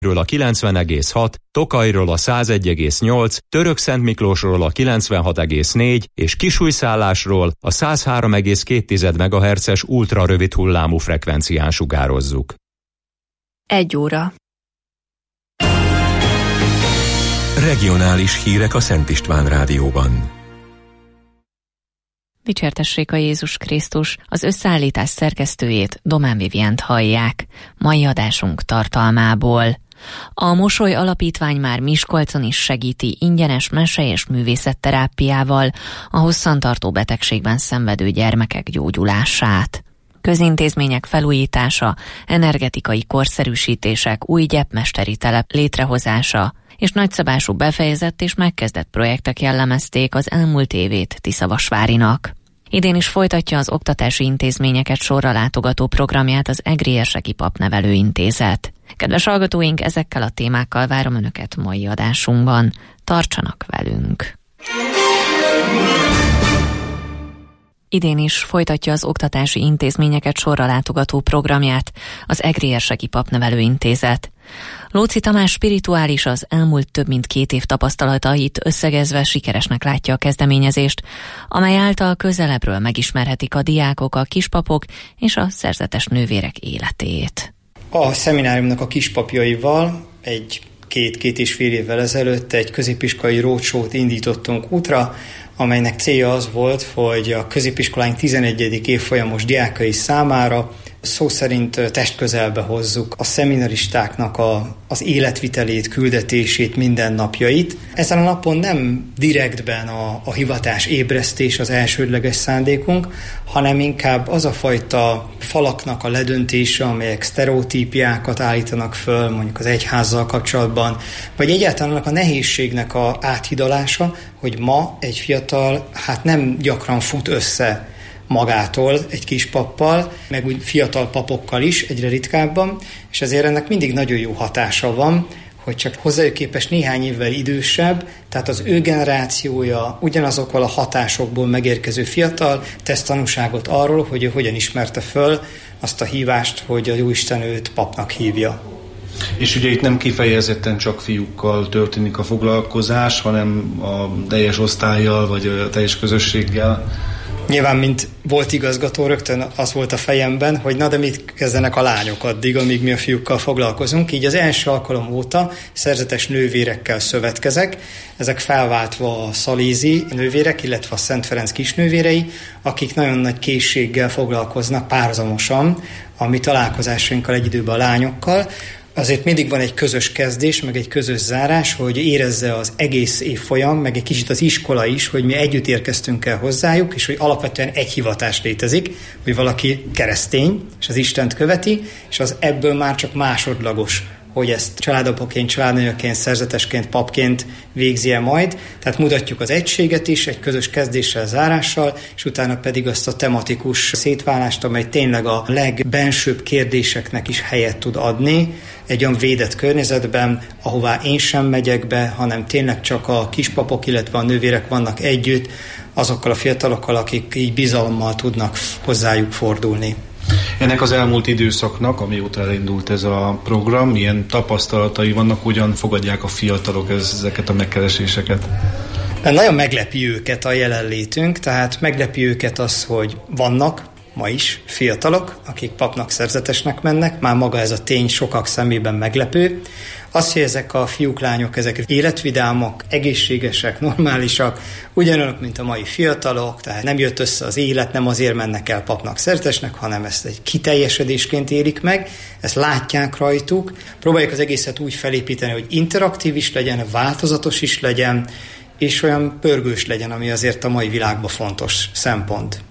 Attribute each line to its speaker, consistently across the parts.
Speaker 1: a 90,6, Tokajról a 101,8, Törökszentmiklósról a 96,4 és Kisújszállásról a 103,2 MHz-es ultrarövid hullámú frekvencián sugározzuk.
Speaker 2: 1 óra.
Speaker 3: Regionális hírek a Szent István Rádióban.
Speaker 2: Dicsértessék a Jézus Krisztus, az összeállítás szerkesztőjét, Domán Vivient hallják. Mai adásunk tartalmából. A Mosoly Alapítvány már Miskolcon is segíti ingyenes mese- és művészetterápiával a hosszantartó betegségben szenvedő gyermekek gyógyulását. Közintézmények felújítása, energetikai korszerűsítések, új gyepmesteri telep létrehozása és nagyszabású befejezett és megkezdett projektek jellemezték az elmúlt évét Tiszavasvárinak. Idén is folytatja az oktatási intézményeket sorra látogató programját az Egri Érseki Papnevelőintézet. Kedves hallgatóink, ezekkel a témákkal várom Önöket mai adásunkban. Tartsanak velünk! Idén is folytatja az oktatási intézményeket sorra látogató programját az Egri Érseki Papnevelőintézet. Lóczy Tamás spirituális az elmúlt több mint 2 év tapasztalatait összegezve sikeresnek látja a kezdeményezést, amely által közelebbről megismerhetik a diákok, a kispapok és a szerzetes nővérek életét.
Speaker 4: A szemináriumnak a kispapjaival két és fél évvel ezelőtt egy középiskolai roadshow-t indítottunk útra, amelynek célja az volt, hogy a középiskoláink 11. évfolyamos diákai számára szó szerint testközelbe hozzuk a szeminaristáknak az életvitelét, küldetését, mindennapjait. Ezen a napon nem direktben a hivatás ébresztés az elsődleges szándékunk, hanem inkább az a fajta falaknak a ledöntése, amelyek sztereotípiákat állítanak föl, mondjuk az egyházzal kapcsolatban, vagy egyáltalán annak a nehézségnek a áthidalása, hogy ma egy fiatal nem gyakran fut össze magától egy kis pappal, meg úgy fiatal papokkal is, egyre ritkábban, és ezért ennek mindig nagyon jó hatása van, hogy csak hozzájuk képest néhány évvel idősebb, tehát az ő generációja ugyanazokkal a hatásokból megérkező fiatal tesz tanúságot arról, hogy ő hogyan ismerte föl azt a hívást, hogy a Jóisten őt papnak hívja.
Speaker 5: És ugye itt nem kifejezetten csak fiúkkal történik a foglalkozás, hanem a teljes osztállyal, vagy a teljes közösséggel.
Speaker 4: Nyilván, mint volt igazgató, rögtön az volt a fejemben, hogy de mit kezdenek a lányok addig, amíg mi a fiúkkal foglalkozunk. Így az első alkalom óta szerzetes nővérekkel szövetkezek, ezek felváltva a szalézi nővérek, illetve a Szent Ferenc kisnővérei, akik nagyon nagy készséggel foglalkoznak párhuzamosan a mi találkozásainkkal egy időben a lányokkal. Azért mindig van egy közös kezdés, meg egy közös zárás, hogy érezze az egész évfolyam, meg egy kicsit az iskola is, hogy mi együtt érkeztünk el hozzájuk, és hogy alapvetően egy hivatás létezik, hogy valaki keresztény, és az Istent követi, és az ebből már csak másodlagos, hogy ezt családapaként, családnőjeként, szerzetesként, papként végzi-e majd. Tehát mutatjuk az egységet is, egy közös kezdéssel, zárással, és utána pedig azt a tematikus szétválást, amely tényleg a legbensőbb kérdéseknek is helyet tud adni, egy olyan védett környezetben, ahová én sem megyek be, hanem tényleg csak a kispapok, illetve a nővérek vannak együtt, azokkal a fiatalokkal, akik így bizalommal tudnak hozzájuk fordulni.
Speaker 5: Ennek az elmúlt időszaknak, amióta elindult ez a program, milyen tapasztalatai vannak, hogyan fogadják a fiatalok ezeket a megkereséseket?
Speaker 4: Nagyon meglepi őket a jelenlétünk, tehát meglepi őket az, hogy vannak ma is fiatalok, akik papnak, szerzetesnek mennek, már maga ez a tény sokak szemében meglepő. Az, hogy ezek a fiúk, lányok, ezek életvidámak, egészségesek, normálisak, ugyanolyanok, mint a mai fiatalok, tehát nem jött össze az élet, nem azért mennek el papnak, szerzetesnek, hanem ezt egy kiteljesedésként élik meg, ezt látják rajtuk. Próbáljuk az egészet úgy felépíteni, hogy interaktív is legyen, változatos is legyen, és olyan pörgős legyen, ami azért a mai világban fontos szempont.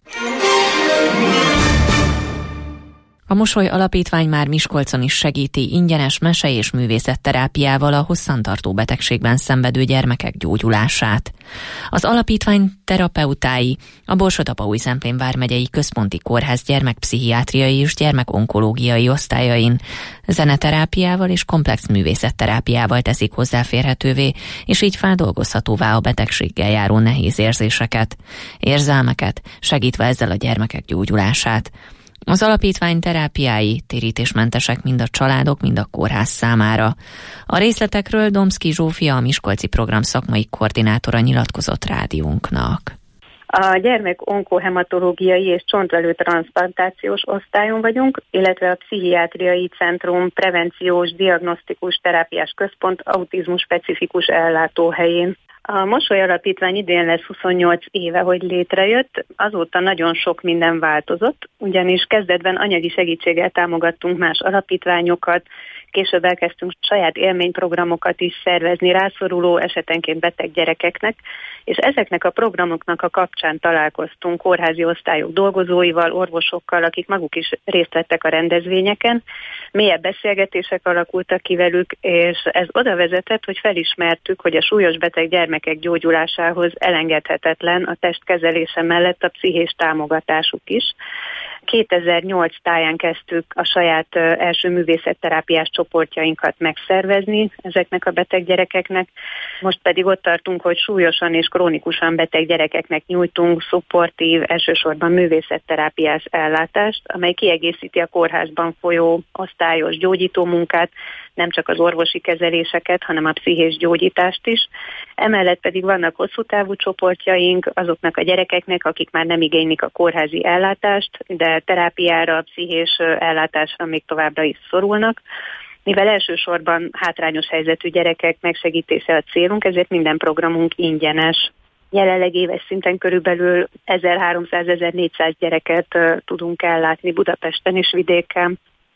Speaker 2: A Mosoly Alapítvány már Miskolcon is segíti ingyenes mese- és művészetterápiával a hosszantartó betegségben szenvedő gyermekek gyógyulását. Az alapítvány terapeutái a Borsod-Abaúj-Zemplén vármegyei Központi Kórház gyermekpszichiátriai és gyermekonkológiai osztályain zeneterápiával és komplex művészetterápiával teszik hozzáférhetővé, és így feldolgozhatóvá a betegséggel járó nehéz érzéseket, érzelmeket, segítve ezzel a gyermekek gyógyulását. Az alapítvány terápiái térítésmentesek mind a családok, mind a kórház számára. A részletekről Domszky Zsófia, a Miskolci program szakmai koordinátora nyilatkozott rádiónknak.
Speaker 6: A gyermek onkohematológiai és csontvelő transzplantációs osztályon vagyunk, illetve a Pszichiátriai Centrum Prevenciós Diagnosztikus Terápiás Központ autizmus specifikus ellátóhelyén. A Mosoly Alapítvány idén lesz 28 éve, hogy létrejött, azóta nagyon sok minden változott, ugyanis kezdetben anyagi segítséggel támogattunk más alapítványokat, később elkezdtünk saját élményprogramokat is szervezni rászoruló, esetenként beteg gyerekeknek, és ezeknek a programoknak a kapcsán találkoztunk kórházi osztályok dolgozóival, orvosokkal, akik maguk is részt vettek a rendezvényeken. Mélyebb beszélgetések alakultak ki velük, és ez oda vezetett, hogy felismertük, hogy a súlyos beteg gyermekek gyógyulásához elengedhetetlen a test kezelése mellett a pszichés támogatásuk is. 2008 táján kezdtük a saját első művészetterápiás csoportjainkat megszervezni ezeknek a beteg gyerekeknek. Most pedig ott tartunk, hogy súlyosan és krónikusan beteg gyerekeknek nyújtunk szupportív, elsősorban művészetterápiás ellátást, amely kiegészíti a kórházban folyó osztályos gyógyító munkát, nem csak az orvosi kezeléseket, hanem a pszichés gyógyítást is. Emellett pedig vannak hosszú távú csoportjaink azoknak a gyerekeknek, akik már nem igénylik a kórházi ellátást, de terápiára, pszichés ellátásra még továbbra is szorulnak. Mivel elsősorban hátrányos helyzetű gyerekek megsegítése a célunk, ezért minden programunk ingyenes. Jelenleg éves szinten körülbelül 1300-1400 gyereket tudunk ellátni Budapesten és vidéken.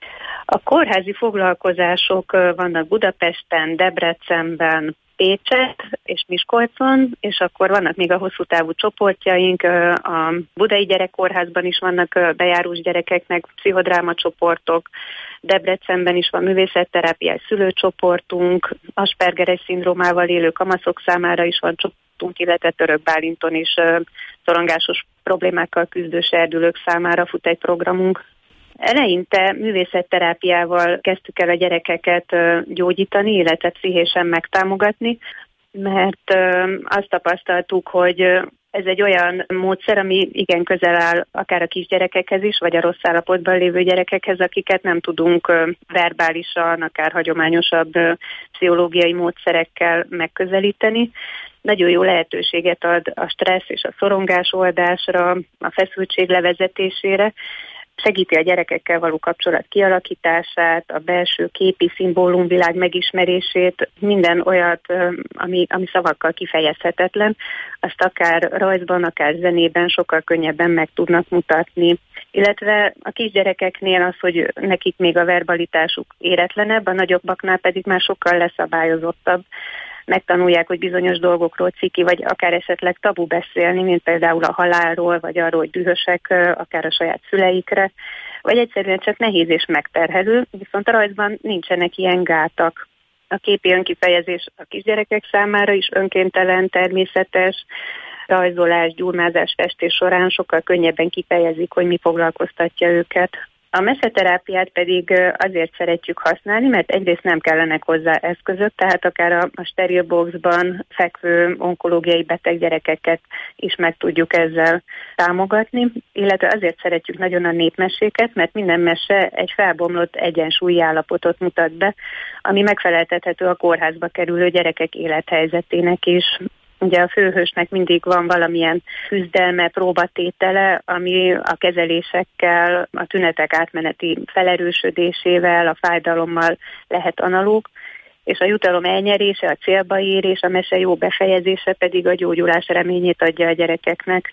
Speaker 6: A kórházi foglalkozások vannak Budapesten, Debrecenben, Pécset és Miskolcon, és akkor vannak még a hosszú távú csoportjaink, a Budai Gyerekkórházban is vannak bejárós gyerekeknek pszichodráma csoportok, Debrecenben is van művészetterápiás szülőcsoportunk, Aspergeres szindrómával élő kamaszok számára is van csoportunk, illetve Török Bálinton is szorongásos problémákkal küzdő serdülők számára fut egy programunk. Eleinte művészetterápiával kezdtük el a gyerekeket gyógyítani, illetve pszichésen megtámogatni, mert azt tapasztaltuk, hogy ez egy olyan módszer, ami igen közel áll akár a kisgyerekekhez is, vagy a rossz állapotban lévő gyerekekhez, akiket nem tudunk verbálisan, akár hagyományosabb pszichológiai módszerekkel megközelíteni. Nagyon jó lehetőséget ad a stressz és a szorongás oldásra, a feszültség levezetésére, segíti a gyerekekkel való kapcsolat kialakítását, a belső képi szimbólumvilág megismerését, minden olyat, ami szavakkal kifejezhetetlen, azt akár rajzban, akár zenében sokkal könnyebben meg tudnak mutatni. Illetve a kisgyerekeknél az, hogy nekik még a verbalitásuk éretlenebb, a nagyobbaknál pedig már sokkal leszabályozottabb. Megtanulják, hogy bizonyos dolgokról ciki, vagy akár esetleg tabu beszélni, mint például a halálról, vagy arról, hogy dühösek akár a saját szüleikre, vagy egyszerűen csak nehéz és megterhelő, viszont a rajzban nincsenek ilyen gátak. A képi önkifejezés a kisgyerekek számára is önkéntelen, természetes, rajzolás, gyurmázás, festés során sokkal könnyebben kifejezik, hogy mi foglalkoztatja őket. A meseterápiát pedig azért szeretjük használni, mert egyrészt nem kellenek hozzá eszközök, tehát akár a steril boxban fekvő onkológiai beteg gyerekeket is meg tudjuk ezzel támogatni, illetve azért szeretjük nagyon a népmeséket, mert minden mese egy felbomlott egyensúlyi állapotot mutat be, ami megfeleltethető a kórházba kerülő gyerekek élethelyzetének is. Ugye a főhősnek mindig van valamilyen küzdelme, próbatétele, ami a kezelésekkel, a tünetek átmeneti felerősödésével, a fájdalommal lehet analóg, és a jutalom elnyerése, a célba érés, a mese jó befejezése pedig a gyógyulás reményét adja a gyerekeknek.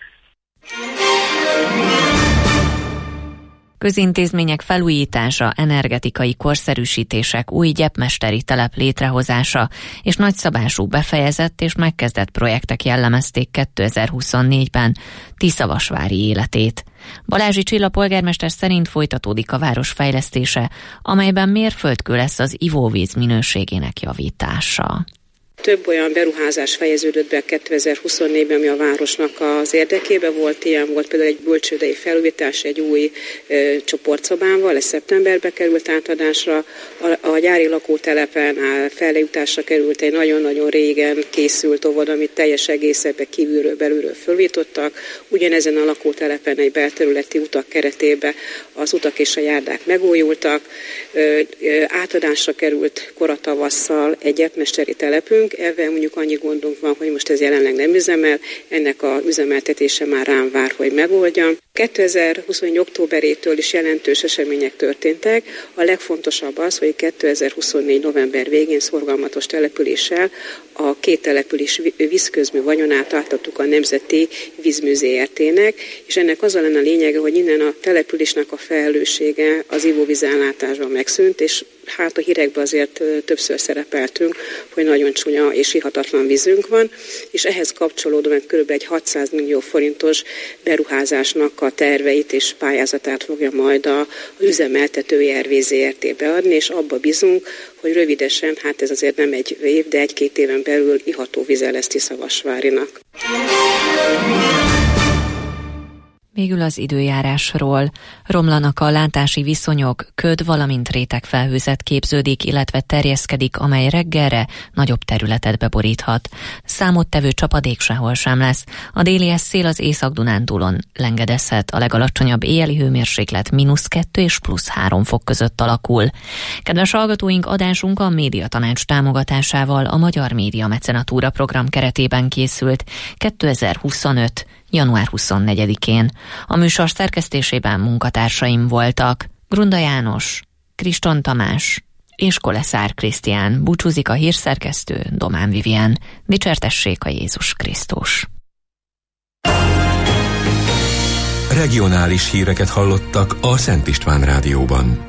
Speaker 2: Közintézmények felújítása, energetikai korszerűsítések, új gyepmesteri telep létrehozása és nagyszabású befejezett és megkezdett projektek jellemezték 2024-ben Tiszavasvári életét. Balázsi Csilla polgármester szerint folytatódik a város fejlesztése, amelyben mérföldkő lesz az ivóvíz minőségének javítása.
Speaker 7: Több olyan beruházás fejeződött be 2024-ben, ami a városnak az érdekében volt. Ilyen volt például egy bölcsődei felújítás egy új csoportszobával, ez szeptemberbe került átadásra. A gyári lakótelepen felújításra került egy nagyon-nagyon régen készült óvoda, amit teljes egészében kívülről, belülről felújítottak. Ugyanezen a lakótelepen egy belterületi utak keretében az utak és a járdák megújultak. Átadásra került koratavasszal egy gyermekmesteri telepünk. Ebben mondjuk annyi gondunk van, hogy most ez jelenleg nem üzemel, ennek az üzemeltetése már rám vár, hogy megoldjam. 2024. októberétől is jelentős események történtek. A legfontosabb az, hogy 2024. november végén szorgalmatos településsel a 2 település vízközmű vagyonát átadtuk a Nemzeti Vízmű Zrt-nek, és ennek az lenne a lényege, hogy innen a településnek a felelőssége az ivóvízellátásban megszűnt, és hát a hírekben azért többször szerepeltünk, hogy nagyon csúnya és ihatatlan vízünk van, és ehhez kapcsolódóan kb. Egy 600 millió forintos beruházásnak a terveit és pályázatát fogja majd az üzemeltető ERV Zrt-be adni, és abba bízunk, hogy rövidesen, hát ez azért nem egy év, de 1-2 éven belül iható víze lesz Tiszavasvárinak.
Speaker 2: Végül az időjárásról. Romlanak a látási viszonyok, köd, valamint rétegfelhőzet képződik, illetve terjeszkedik, amely reggelre nagyobb területet beboríthat. Számottevő csapadék sehol sem lesz. A déli szél az Észak-Dunántúlon lengedezhet, a legalacsonyabb éjjeli hőmérséklet -2 és +3 fok között alakul. Kedves hallgatóink, adásunk a Médiatanács támogatásával a Magyar Média Mecenatúra program keretében készült 2025. január 24-én. A műsor szerkesztésében munkatársaim voltak Grunda János, Kriston Tamás és Koleszár Krisztián. Búcsúzik a hírszerkesztő Domán Vivien. Dicsértessék a Jézus Krisztus.
Speaker 3: Regionális híreket hallottak a Szent István Rádióban.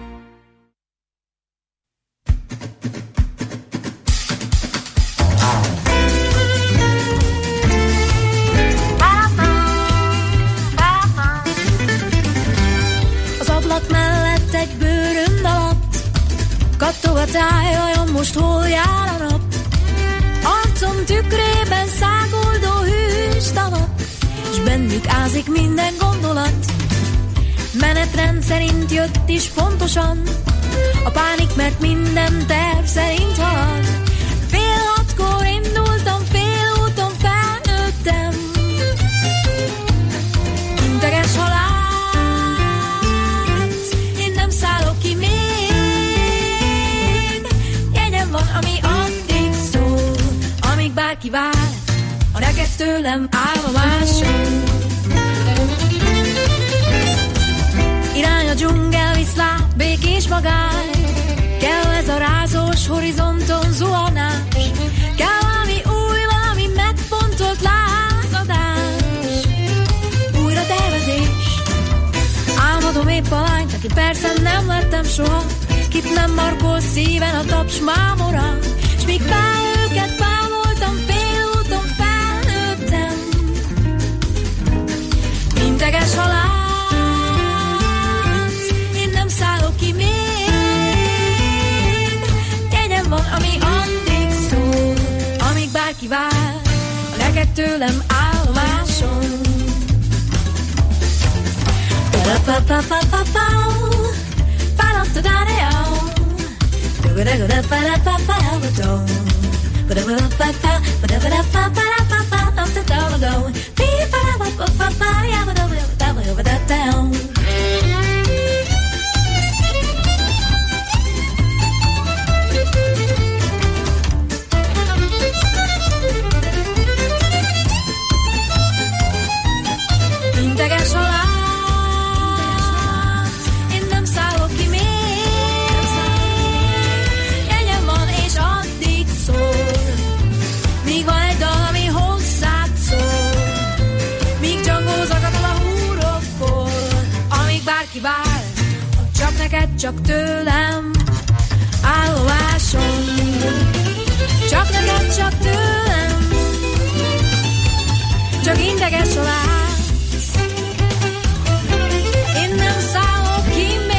Speaker 8: Kattog a táj, vajon most hol jár a nap? Arcom tükrében száguldó hűs tavak, s bennük ázik minden gondolat. Menetrend szerint jött is pontosan a pánik, mert minden terv szerint halad. 5:30-kor indultam, fél úton felnőttem. Integes halál, én nem szállok ki még. Van, ami addig szól, amíg bárki vár, a neked tőlem állomásom. Irány a dzsungel, viszlát, békés magány, kell ez a rázós horizonton zuhanás, kell valami új, valami megfontolt lázadás, újra tervezés. Álmodom épp a lányt, aki persze nem lettem soha, kit nem markol szíven a taps mámora, s míg őket pámoltam, félúton felnőttem. Integes halálc, én nem szállok ki még. Jegyem van, ami addig szól, amíg bárki vár, a neked tőlem állomásom. Integes halál, vár, csak neked, csak tőlem állomásom. Csak neked, csak tőlem, csak integes a látsz. Én nem szállok ki még.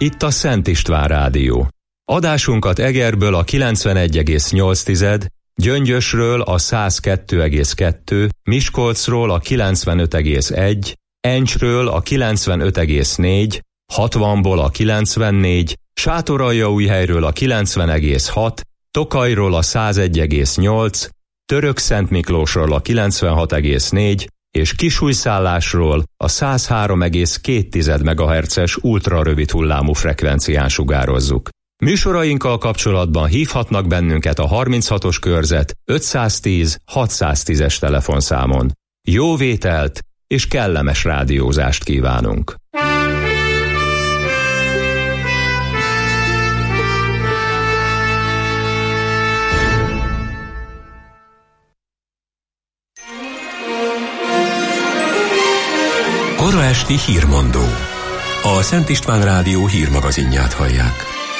Speaker 1: Itt a Szent István Rádió. Adásunkat Egerből a 91,8, Gyöngyösről a 102,2, Miskolcról a 95,1, Encsről a 95,4, 60-ból a 94, Sátoraljaújhelyről a 90,6, Tokajról a 101,8, Törökszentmiklósról a 96,4 és Kisújszállásról a 103,2 MHz-es ultrarövid hullámú frekvencián sugározzuk. Műsorainkkal kapcsolatban hívhatnak bennünket a 36-os körzet 510 610-es telefonszámon. Jó vételt és kellemes rádiózást kívánunk!
Speaker 3: Kora esti hírmondó. A Szent István Rádió hírmagazinját hallják.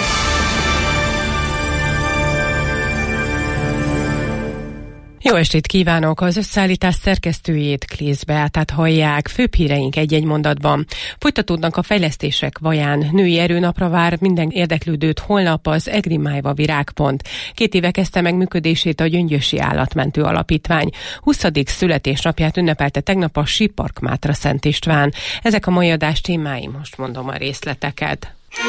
Speaker 9: Jó estét kívánok! Az összeállítás szerkesztőjét, Klész Beátát hallják. Főbb híreink egy-egy mondatban. Folytatódnak a fejlesztések Vaján. Női erőnapra vár minden érdeklődőt holnap az Egri Májva Virágpont. 2 éve kezdte meg működését a Gyöngyösi Állatmentő Alapítvány. 20. születésnapját ünnepelte tegnap a Sípark Mátra Szent István. Ezek a mai adás témái, most mondom a részleteket.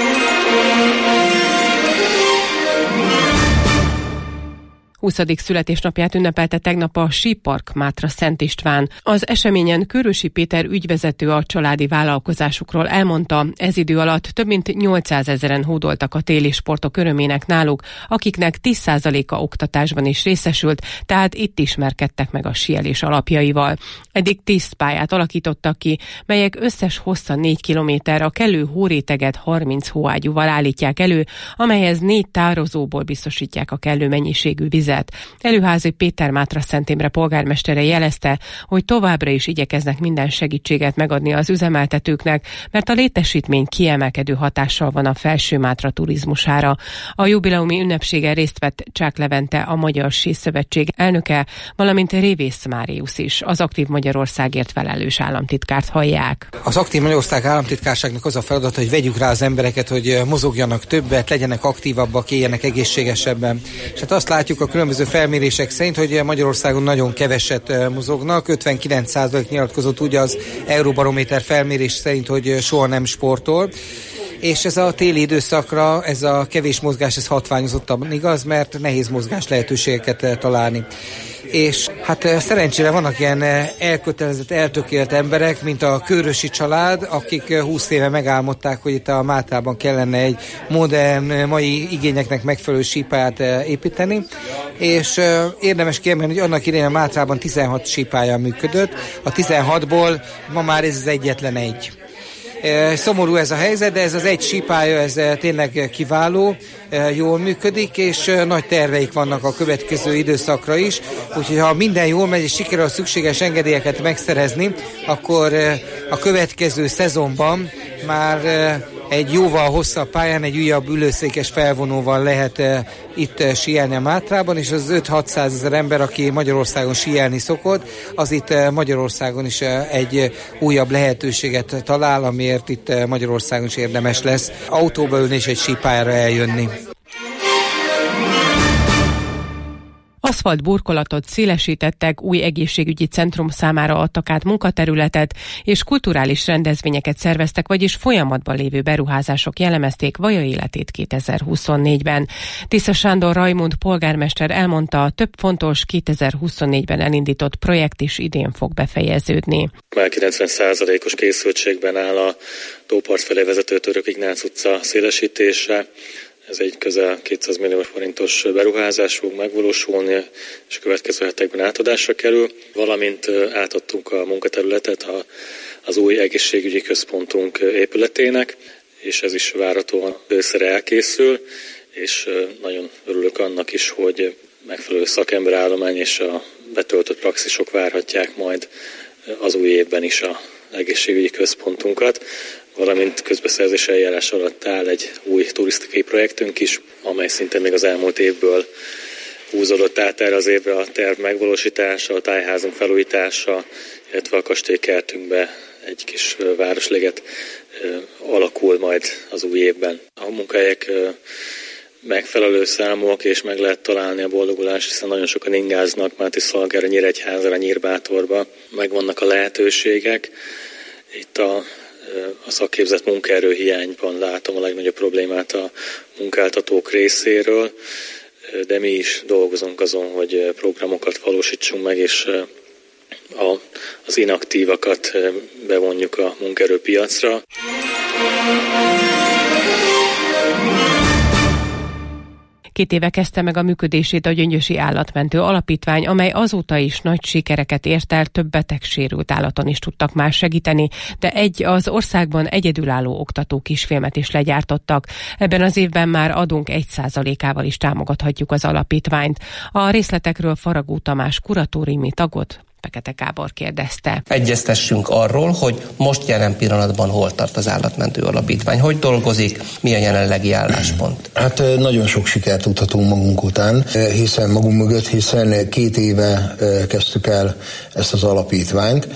Speaker 9: 20. születésnapját ünnepelte tegnap a Sípark Mátra Szent István. Az eseményen Körösi Péter ügyvezető a családi vállalkozásukról elmondta, ez idő alatt több mint 800 000 hódoltak a téli sportok örömének náluk, akiknek 10%-a oktatásban is részesült, tehát itt ismerkedtek meg a síelés alapjaival. Eddig 10 pályát alakítottak ki, melyek összes hossza 4 kilométer, a kellő hóréteget 30 hóágyúval állítják elő, amelyhez 4 tározóból biztosítják a kellő mennyiségű vizet. Előházi Péter Mátra Szent Imre polgármestere jelezte, hogy továbbra is igyekeznek minden segítséget megadni az üzemeltetőknek, mert a létesítmény kiemelkedő hatással van a Felső Mátra turizmusára. A jubileumi ünnepségen részt vett Csák Levente, a Magyar Síszövetség elnöke, valamint Révész Máriusz is, az Aktív Magyarországért felelős államtitkárt hallják.
Speaker 10: Az Aktív Magyarország államtitkárságnak az a feladat, hogy vegyük rá az embereket, hogy mozogjanak többet, legyenek aktívabbak, éljenek egészségesebben. És hát azt látjuk a különböző felmérések szerint, hogy Magyarországon nagyon keveset mozognak. 59% nyilatkozott úgy az Euróbarométer felmérés szerint, hogy soha nem sportol. És ez a téli időszakra, ez a kevés mozgás, ez hatványozottan igaz, mert nehéz mozgás lehetőségeket találni. És hát szerencsére vannak ilyen elkötelezett, eltökélt emberek, mint a Körösi család, akik 20 éve megálmodták, hogy itt a Mátrában kellene egy modern, mai igényeknek megfelelő sípályát építeni, és érdemes kiemelni, hogy annak idején a Mátrában 16 sípálya működött, a 16-ból ma már ez az egyetlen egy. Szomorú ez a helyzet, de ez az egy sípálya, ez tényleg kiváló, jól működik, és nagy terveik vannak a következő időszakra is, úgyhogy ha minden jól megy és sikerül a szükséges engedélyeket megszerezni, akkor a következő szezonban már egy jóval hosszabb pályán, egy újabb ülőszékes felvonóval lehet itt síelni a Mátrában, és az 5-600 000 ember, aki Magyarországon síelni szokott, az itt Magyarországon is egy újabb lehetőséget talál, amiért itt Magyarországon is érdemes lesz autóba ülni és egy sípályára eljönni.
Speaker 9: Aszfalt burkolatot szélesítettek, új egészségügyi centrum számára adtak át munkaterületet, és kulturális rendezvényeket szerveztek, vagyis folyamatban lévő beruházások jellemezték Vaja életét 2024-ben. Tisza Sándor Rajmund polgármester elmondta, több fontos 2024-ben elindított projekt is idén fog befejeződni.
Speaker 11: Már 90%-os készültségben áll a tópart felé vezető Török Ignác utca szélesítése. Ez egy közel 200 millió forintos beruházás fog megvalósulni, és a következő hetekben átadásra kerül. Valamint átadtunk a munkaterületet az új egészségügyi központunk épületének, és ez is várhatóan ősszel elkészül, és nagyon örülök annak is, hogy megfelelő szakemberállomány és a betöltött praxisok várhatják majd az új évben is az egészségügyi központunkat, valamint közbeszerzés eljárás alatt áll egy új turisztikai projektünk is, amely szintén még az elmúlt évből húzódott át erre az évre a terv megvalósítása, a tájházunk felújítása, illetve a kastélykertünkbe egy kis városliget alakul majd az új évben. A munkahelyek megfelelő számok, és meg lehet találni a boldogulást, hiszen nagyon sokan ingáznak Mátészalgára, Nyíregyházára, Nyírbátorba. Megvannak a lehetőségek. Itt a szakképzett munkaerő hiányban látom a legnagyobb problémát a munkáltatók részéről, de mi is dolgozunk azon, hogy programokat valósítsunk meg, és az inaktívakat bevonjuk a munkaerőpiacra.
Speaker 9: Két éve kezdte meg a működését a Gyöngyösi Állatmentő Alapítvány, amely azóta is nagy sikereket ért el, több betegsérült állaton is tudtak már segíteni, de az országban egyedülálló oktató kisfilmet is legyártottak. Ebben az évben már adunk 1%-ával is támogathatjuk az alapítványt. A részletekről Faragó Tamás kuratóriumi tagot Fekete Gábor kérdezte.
Speaker 12: Egyeztessünk arról, hogy most jelen pillanatban hol tart az Állatmentő Alapítvány, hogy dolgozik, mi a jelenlegi álláspont?
Speaker 13: Hát nagyon sok sikert tudhatunk magunk után, magunk mögött, hiszen 2 éve kezdtük el ezt az alapítványt.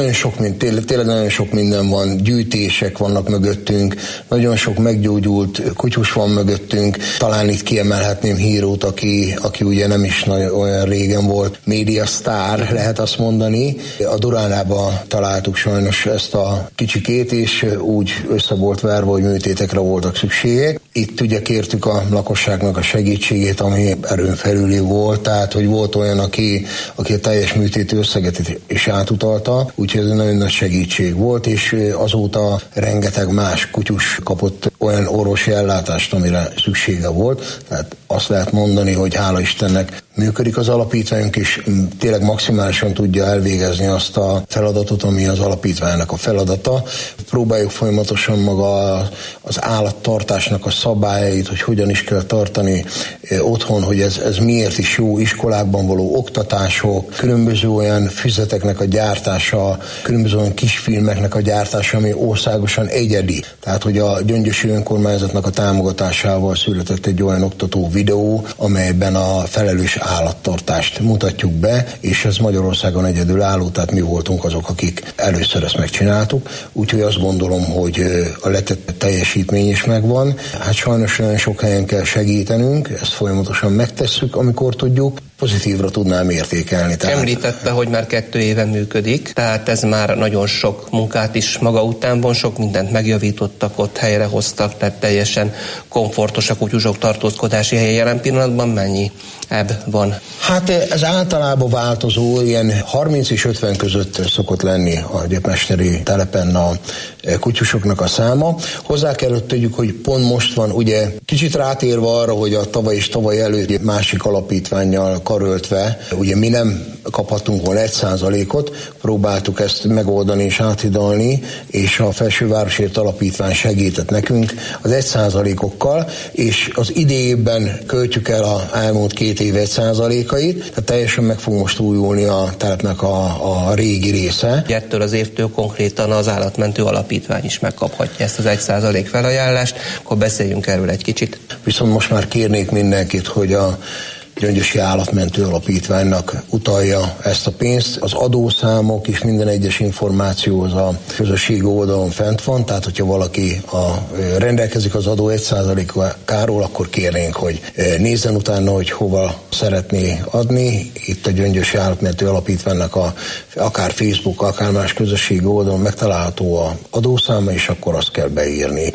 Speaker 13: Tényleg nagyon sok minden van, gyűjtések vannak mögöttünk, nagyon sok meggyógyult kutyus van mögöttünk. Talán itt kiemelhetném Hírót, aki ugye nem is olyan régen volt médiasztár, lehet azt mondani. A Duránába találtuk sajnos ezt a kicsikét, és úgy össze volt verve, hogy műtétekre voltak szükségek. Itt ugye kértük a lakosságnak a segítségét, ami erőn felüli volt, tehát hogy volt olyan, aki a teljes műtéti összeget is átutalta, úgyhogy ez nagyon nagy segítség volt, és azóta rengeteg más kutyus kapott olyan orvosi ellátást, amire szüksége volt. Tehát azt lehet mondani, hogy hála Istennek működik az alapítványunk, és tényleg maximálisan tudja elvégezni azt a feladatot, ami az alapítványnak a feladata. Próbáljuk folyamatosan maga az állattartásnak a szabályait, hogy hogyan is kell tartani otthon, hogy ez miért is jó, iskolákban való oktatások, különböző olyan füzeteknek a gyártása, különböző olyan kisfilmeknek a gyártása, ami országosan egyedi. Tehát, hogy a Gyöngyösi önkormányzatnak a támogatásával született egy olyan oktató videó, amelyben a felelős állattartást mutatjuk be, és ez Magyarországon egyedülálló, tehát mi voltunk azok, akik először ezt megcsináltuk. Úgyhogy azt gondolom, hogy a letett teljesítmény is megvan. Hát sajnos nagyon sok helyen kell segítenünk, ezt folyamatosan megtesszük, amikor tudjuk. Pozitívra tudnám értékelni.
Speaker 12: Említette, hogy már 2 éve működik, tehát ez már nagyon sok munkát is maga után von, sok mindent megjavítottak, ott helyrehoztak, tehát teljesen komfortos a kutyusok tartózkodási helye. Jelen pillanatban mennyi ebb van?
Speaker 13: Hát ez általában változó, ilyen 30 és 50 között szokott lenni a gyepmesteri telepen a kutyusoknak a száma. Hozzá kell tegyük, hogy pont most van, ugye kicsit rátérve arra, hogy a tavaly és tavaly előtt egy másik alapítvánnyal karöltve, ugye mi nem kaphatunk volna 1%-ot, próbáltuk ezt megoldani és áthidalni, és a Felsővárosért Alapítvány segített nekünk az 1%-okkal, és az idejében költjük el az elmúlt 2 év 1%-ait, tehát teljesen meg fog most újulni a telepnek a régi része.
Speaker 12: Ettől az évtől konkrétan az Állatmentő Alapítvány is megkaphatja ezt az 1% felajánlást, akkor beszéljünk erről egy kicsit.
Speaker 13: Viszont most már kérnék mindenkit, hogy a Gyöngyösi Állatmentő Alapítványnak utalja ezt a pénzt. Az adószámok és minden egyes információ az a közösségi oldalon fent van, tehát hogyha valaki rendelkezik az adó 1%-áról, akkor kérnénk, hogy nézzen utána, hogy hova szeretné adni. Itt a Gyöngyösi Állatmentő Alapítványnak akár Facebook, akár más közösségi oldalon megtalálható az adószáma, és akkor azt kell beírni.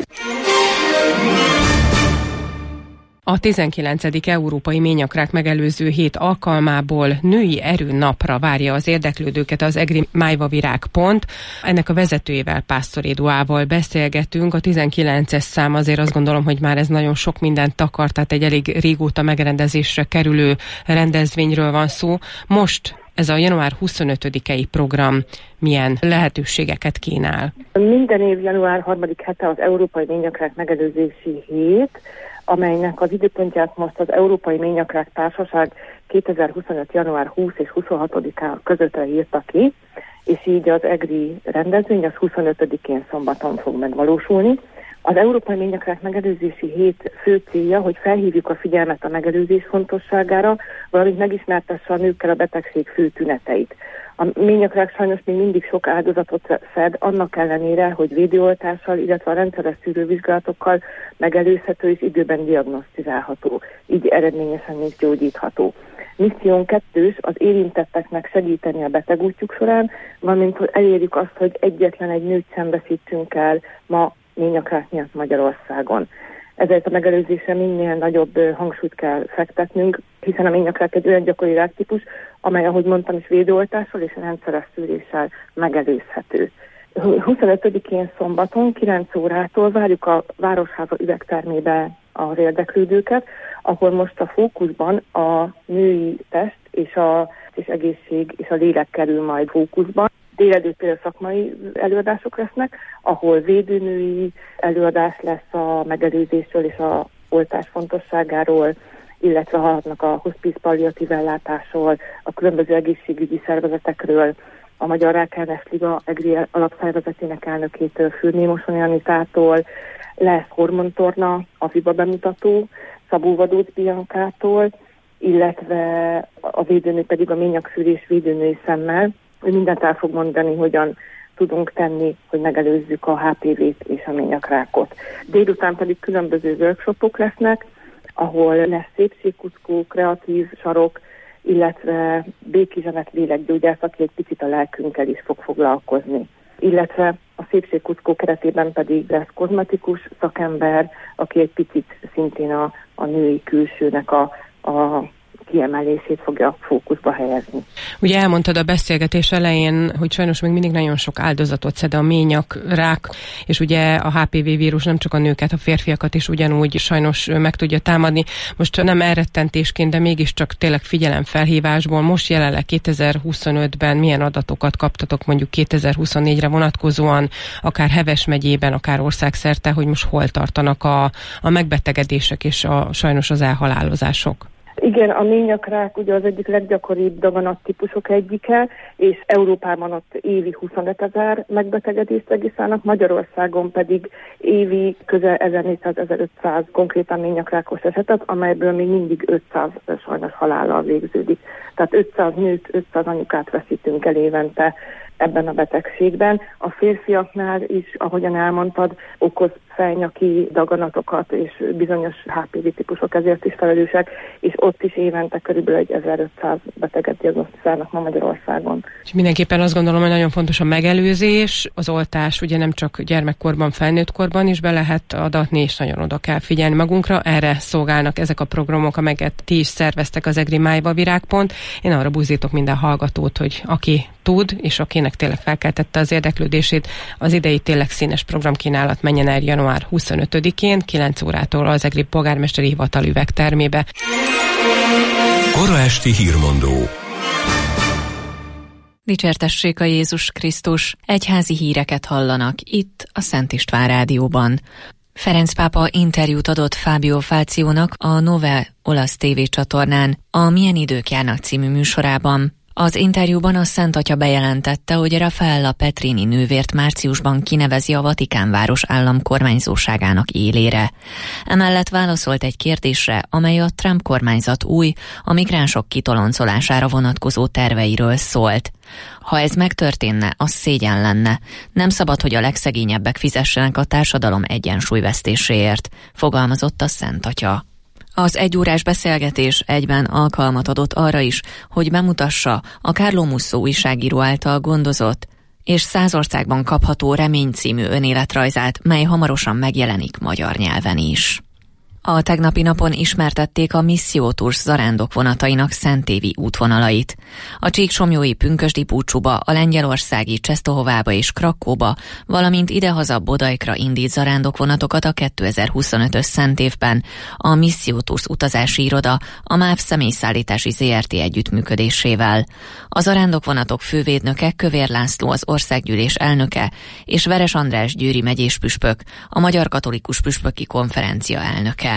Speaker 9: A 19. Európai Ményakrák megelőző hét alkalmából női erőnapra várja az érdeklődőket az egri Májvavirág pont. Ennek a vezetőjével, Pásztor Éduával beszélgetünk. A 19-es szám azért azt gondolom, hogy már ez nagyon sok mindent takar, tehát egy elég régóta megrendezésre kerülő rendezvényről van szó. Most ez a január 25-i program milyen lehetőségeket kínál?
Speaker 14: Minden év január 3. hete az Európai Ményakrák megelőzési hét, amelynek az időpontját most az Európai Ményakrák Társaság 2025. január 20 és 26-a közöttre írta ki, és így az egri rendezvény az 25-én szombaton fog megvalósulni. Az Európai Ményakrák Megelőzési Hét fő célja, hogy felhívjuk a figyelmet a megelőzés fontosságára, valamint megismertesse a nőkkel a betegség fő tüneteit. A ményakrák sajnos még mindig sok áldozatot szed, annak ellenére, hogy védőoltással, illetve a rendszeres szűrővizsgálatokkal megelőzhető és időben diagnosztizálható, így eredményesen is gyógyítható. Misszión 2 az érintetteknek segíteni a betegútjuk során, valamint hogy elérjük azt, hogy egyetlen egy nőt sem veszítsünk el ma ményakrák miatt Magyarországon. Ezért a megelőzésre minél nagyobb hangsúlyt kell fektetnünk, hiszen a ményakrák egy olyan gyakori ráktípus, amely, ahogy mondtam is, védőoltással és rendszeres szűréssel megelőzhető. 25-én szombaton 9 órától várjuk a Városháza üvegtermébe az érdeklődőket, ahol most a fókuszban a női test és egészség és a lélek kerül majd fókuszban. Délelőtt például szakmai előadások lesznek, ahol védőnői előadás lesz a megelőzésről és a oltás fontosságáról, illetve hallhatnak a hospice palliatív ellátásról, a különböző egészségügyi szervezetekről, a Magyar Rákellenes Liga EGRI alapszervezetének elnökétől, Fürné Mosonyi Anitától, lesz hormontorna, a FIBA bemutató, Szabó Vadóc Biancától, illetve a védőnő pedig a ményakszűrés védőnői szemmel, hogy mindent el fog mondani, hogyan tudunk tenni, hogy megelőzzük a HPV-t és a ményakrákot. Délután pedig különböző workshopok lesznek, ahol lesz szépségkuckó, kreatív sarok, illetve Béki Zsanett lélekgyógyász, aki egy picit a lelkünkkel is fog foglalkozni. Illetve a szépségkuckó keretében pedig lesz kozmetikus szakember, aki egy picit szintén a női külsőnek a kiemelését fogja fókuszba helyezni.
Speaker 9: Ugye elmondtad a beszélgetés elején, hogy sajnos még mindig nagyon sok áldozatot szed a ményakrák, és ugye a HPV vírus nem csak a nőket, a férfiakat is ugyanúgy sajnos meg tudja támadni. Most nem elrettentésként, de mégiscsak tényleg figyelemfelhívásból. Most jelenleg 2025-ben milyen adatokat kaptatok mondjuk 2024-re vonatkozóan, akár Heves megyében, akár országszerte, hogy most hol tartanak a megbetegedések és sajnos az elhalálozások?
Speaker 14: Igen, a ményakrák ugye az egyik leggyakoribb daganattípusok egyike, és Európában ott évi 25 000 megbetegedést regisztrálnak, Magyarországon pedig évi közel 1400-1500 konkrétan ményakrákos esetet, amelyből még mindig 500 sajnos halállal végződik. Tehát 500 nőt, 500 anyukát veszítünk el évente ebben a betegségben. A férfiaknál is, ahogyan elmondtad, okoz fejnyaki daganatokat, és bizonyos HPV típusok ezért is felelősek, és ott is évente körülbelül egy 1500 beteget diagnosztizálnak ma Magyarországon.
Speaker 9: És mindenképpen azt gondolom, hogy nagyon fontos a megelőzés, az oltás, ugye nem csak gyermekkorban, felnőttkorban is be lehet adatni, és nagyon oda kell figyelni magunkra. Erre szolgálnak ezek a programok, amelyet ti is szerveztek az EGRI Májva Virágpont. Én arra buzdítok minden hallgatót, hogy aki tud, és akinek tényleg felkeltette az érdeklődését, az idei tényleg színes programkínálat menjen el január 25-én, 9 órától az EGRI polgármesteri hivatal üvegtermébe.
Speaker 3: Kora esti hírmondó.
Speaker 2: Dicsértessék a Jézus Krisztus, egyházi híreket hallanak itt a Szent István Rádióban. Ferenc pápa interjút adott Fábio Fációnak a Nove olasz tévécsatornán a Milyen idők járnak című műsorában. Az interjúban a Szent Atya bejelentette, hogy Raffaella Petrini nővért márciusban kinevezi a Vatikánváros állam kormányzóságának élére. Emellett válaszolt egy kérdésre, amely a Trump kormányzat új, a migránsok kitoloncolására vonatkozó terveiről szólt. Ha ez megtörténne, az szégyen lenne. Nem szabad, hogy a legszegényebbek fizessenek a társadalom egyensúlyvesztéséért, fogalmazott a Szent Atya. Az egyórás beszélgetés egyben alkalmat adott arra is, hogy bemutassa a Carlo Musso újságíró által gondozott és 100 országban kapható Remény című önéletrajzát, mely hamarosan megjelenik magyar nyelven is. A tegnapi napon ismertették a Missio Tours zarándokvonatainak szentévi útvonalait. A csíksomjói Pünkösdi búcsúba, a lengyelországi Czestohovába és Krakóba, valamint idehaza Bodajkra indít zarándokvonatokat a 2025-ös szentévben a Missio Tours utazási iroda, a MÁV személyszállítási ZRT együttműködésével. A zarándokvonatok fővédnöke Kövér László, az országgyűlés elnöke, és Veres András győri megyéspüspök, a Magyar Katolikus Püspöki Konferencia elnöke.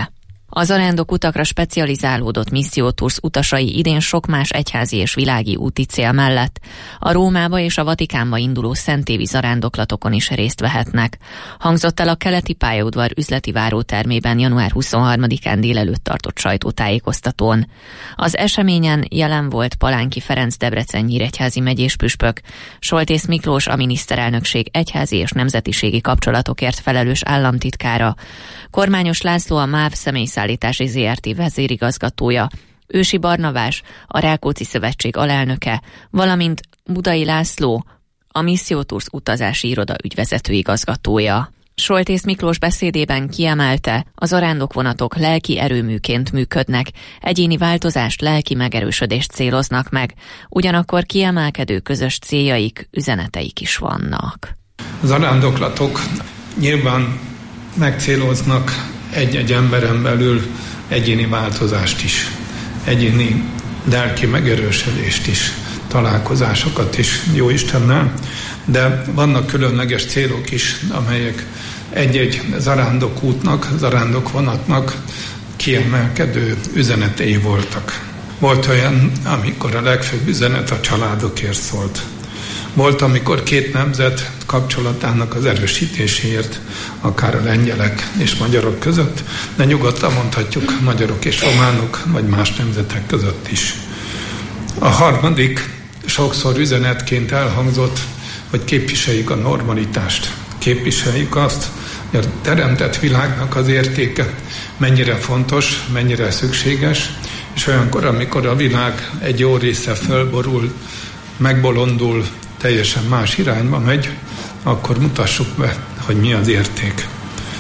Speaker 2: A zarándok utakra specializálódott missziótursz utasai idén sok más egyházi és világi úti cél mellett a Rómába és a Vatikánba induló szentévi zarándoklatokon is részt vehetnek. Hangzott el a keleti pályaudvar üzleti várótermében január 23-án délelőtt tartott sajtótájékoztatón. Az eseményen jelen volt Palánki Ferenc Debrecen-Nyíregyházi megyés püspök, Soltész Miklós a miniszterelnökség egyházi és nemzetiségi kapcsolatokért felelős államtitkára, Kormányos László a MÁV személyszállítási ZRT vezérigazgatója, Ősi Barnabás a Rákóczi Szövetség alelnöke, valamint Budai László a Missziótursz utazási iroda ügyvezető igazgatója. Soltész Miklós beszédében kiemelte, a zarándokvonatok lelki erőműként működnek, egyéni változást, lelki megerősödést céloznak meg, ugyanakkor kiemelkedő közös céljaik, üzeneteik is vannak.
Speaker 15: Az zarándoklatok nyilván megcéloznak egy-egy emberen belül egyéni változást is, egyéni lelki megerősödést is, találkozásokat is Jóistennel, de vannak különleges célok is, amelyek egy-egy zarándokútnak, zarándokvonatnak kiemelkedő üzenetei voltak. Volt olyan, amikor a legfőbb üzenet a családokért szólt. Volt, amikor két nemzet kapcsolatának az erősítéséért, akár a lengyelek és magyarok között, de nyugodtan mondhatjuk magyarok és románok, vagy más nemzetek között is. A harmadik sokszor üzenetként elhangzott, hogy képviseljük a normalitást, képviseljük azt, hogy a teremtett világnak az értéke mennyire fontos, mennyire szükséges, és olyankor, amikor a világ egy jó része fölborul, megbolondul, teljesen más irányba megy, akkor mutassuk be, hogy mi az érték.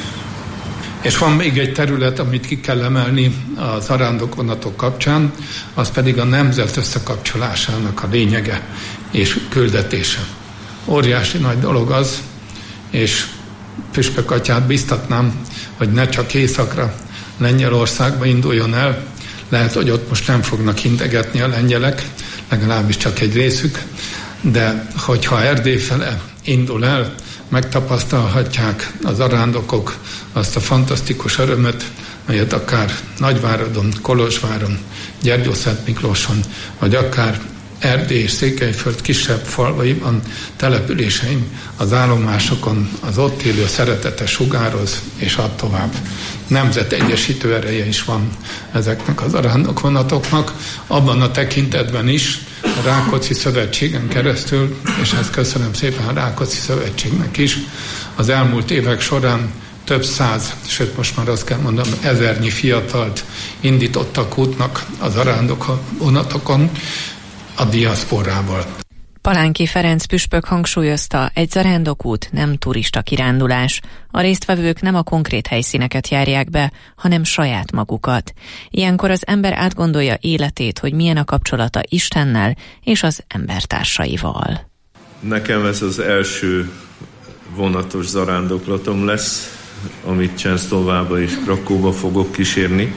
Speaker 15: És van még egy terület, amit ki kell emelni a zarándokvonatok kapcsán, az pedig a nemzet összekapcsolásának a lényege és küldetése. Óriási nagy dolog az, és püspök atyát biztatnám, hogy ne csak északra, Lengyelországba induljon el. Lehet, hogy ott most nem fognak integetni a lengyelek, legalábbis csak egy részük, de hogyha Erdély fele indul el, megtapasztalhatják az zarándokok azt a fantasztikus örömet, melyet akár Nagyváradon, Kolozsváron, Gyergyószentmiklóson, vagy akár Erdély és Székelyföld kisebb falvaiban, településeim, az állomásokon az ott élő szeretete sugároz, és add tovább. Nemzetegyesítő ereje is van ezeknek az zarándokvonatoknak, abban a tekintetben is, a Rákóczi Szövetségen keresztül, és ezt köszönöm szépen a Rákóczi Szövetségnek is, az elmúlt évek során több száz, sőt most már azt kell mondanom, ezernyi fiatalt indítottak útnak a zarándokvonatokon a diaszporával.
Speaker 2: Palánki Ferenc püspök hangsúlyozta, egy zarándokút nem turista kirándulás. A résztvevők nem a konkrét helyszíneket járják be, hanem saját magukat. Ilyenkor az ember átgondolja életét, hogy milyen a kapcsolata Istennel és az embertársaival.
Speaker 16: Nekem ez az első vonatos zarándoklatom lesz, amit Częstochovába és Krakóba fogok kísérni.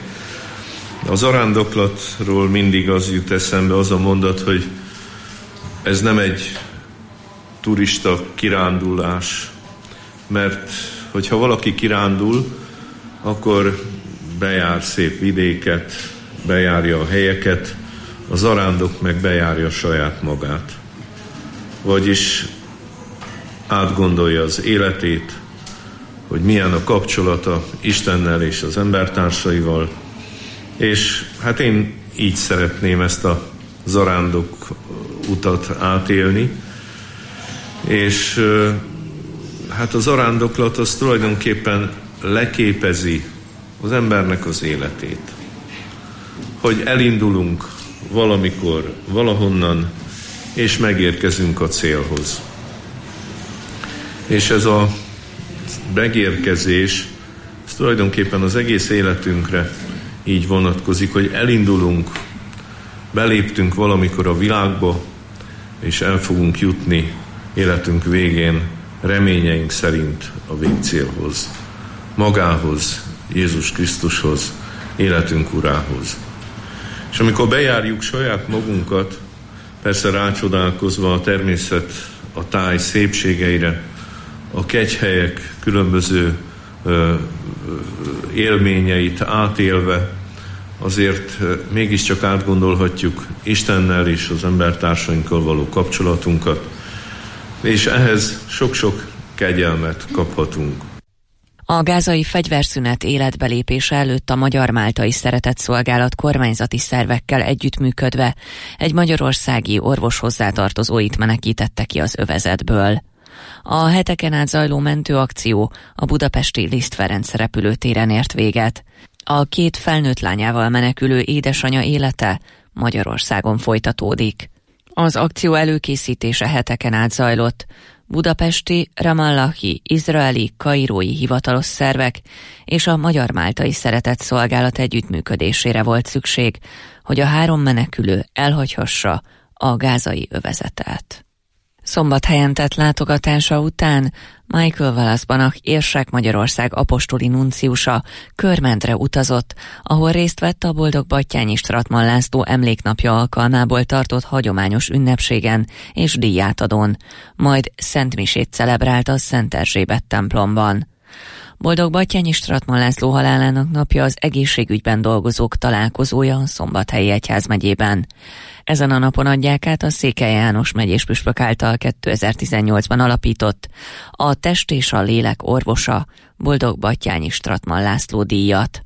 Speaker 16: A zarándoklatról mindig az jut eszembe, az a mondat, hogy ez nem egy turista kirándulás, mert hogyha valaki kirándul, akkor bejár szép vidéket, bejárja a helyeket, a zarándok meg bejárja saját magát. Vagyis átgondolja az életét, hogy milyen a kapcsolata Istennel és az embertársaival, és hát én így szeretném ezt a zarándok utat átélni, és hát a zarándoklat az tulajdonképpen leképezi az embernek az életét. Hogy elindulunk valamikor, valahonnan, és megérkezünk a célhoz. És ez a megérkezés, ez tulajdonképpen az egész életünkre így vonatkozik, hogy elindulunk, beléptünk valamikor a világba, és el fogunk jutni életünk végén reményeink szerint a végcélhoz, magához, Jézus Krisztushoz, életünk Urához. És amikor bejárjuk saját magunkat, persze rácsodálkozva a természet, a táj szépségeire, a kegyhelyek különböző élményeit átélve azért mégiscsak átgondolhatjuk Istennel és az embertársainkkal való kapcsolatunkat, és ehhez sok-sok kegyelmet kaphatunk.
Speaker 2: A gázai fegyverszünet életbelépése előtt a Magyar-Máltai Szeretetszolgálat kormányzati szervekkel együttműködve egy magyarországi orvos hozzátartozóit menekítette ki az övezetből. A heteken át zajló mentőakció a budapesti Liszt Ferenc repülőtéren ért véget. A 2 felnőtt lányával menekülő édesanya élete Magyarországon folytatódik. Az akció előkészítése heteken át zajlott. Budapesti, ramallahi, izraeli, kairói hivatalos szervek és a Magyar-Máltai Szeretetszolgálat együttműködésére volt szükség, hogy a 3 menekülő elhagyhassa a gázai övezetet. Szombathelyen tett látogatása után Michael Wallace Érsek-Magyarország apostoli nunciusa Körmentre utazott, ahol részt vett a Boldog-Batthyányi Strattmann László emléknapja alkalmából tartott hagyományos ünnepségen és díjátadón, majd szentmisét celebrált a Szent Erzsébet templomban. Boldog-Batthyányi Strattmann László halálának napja az egészségügyben dolgozók találkozója a Szombathelyi Egyházmegyében. Ezen a napon adják át a Székely János megyés püspök által 2018-ban alapított a Test és a Lélek orvosa Boldog-Batthyányi Strattmann László díjat.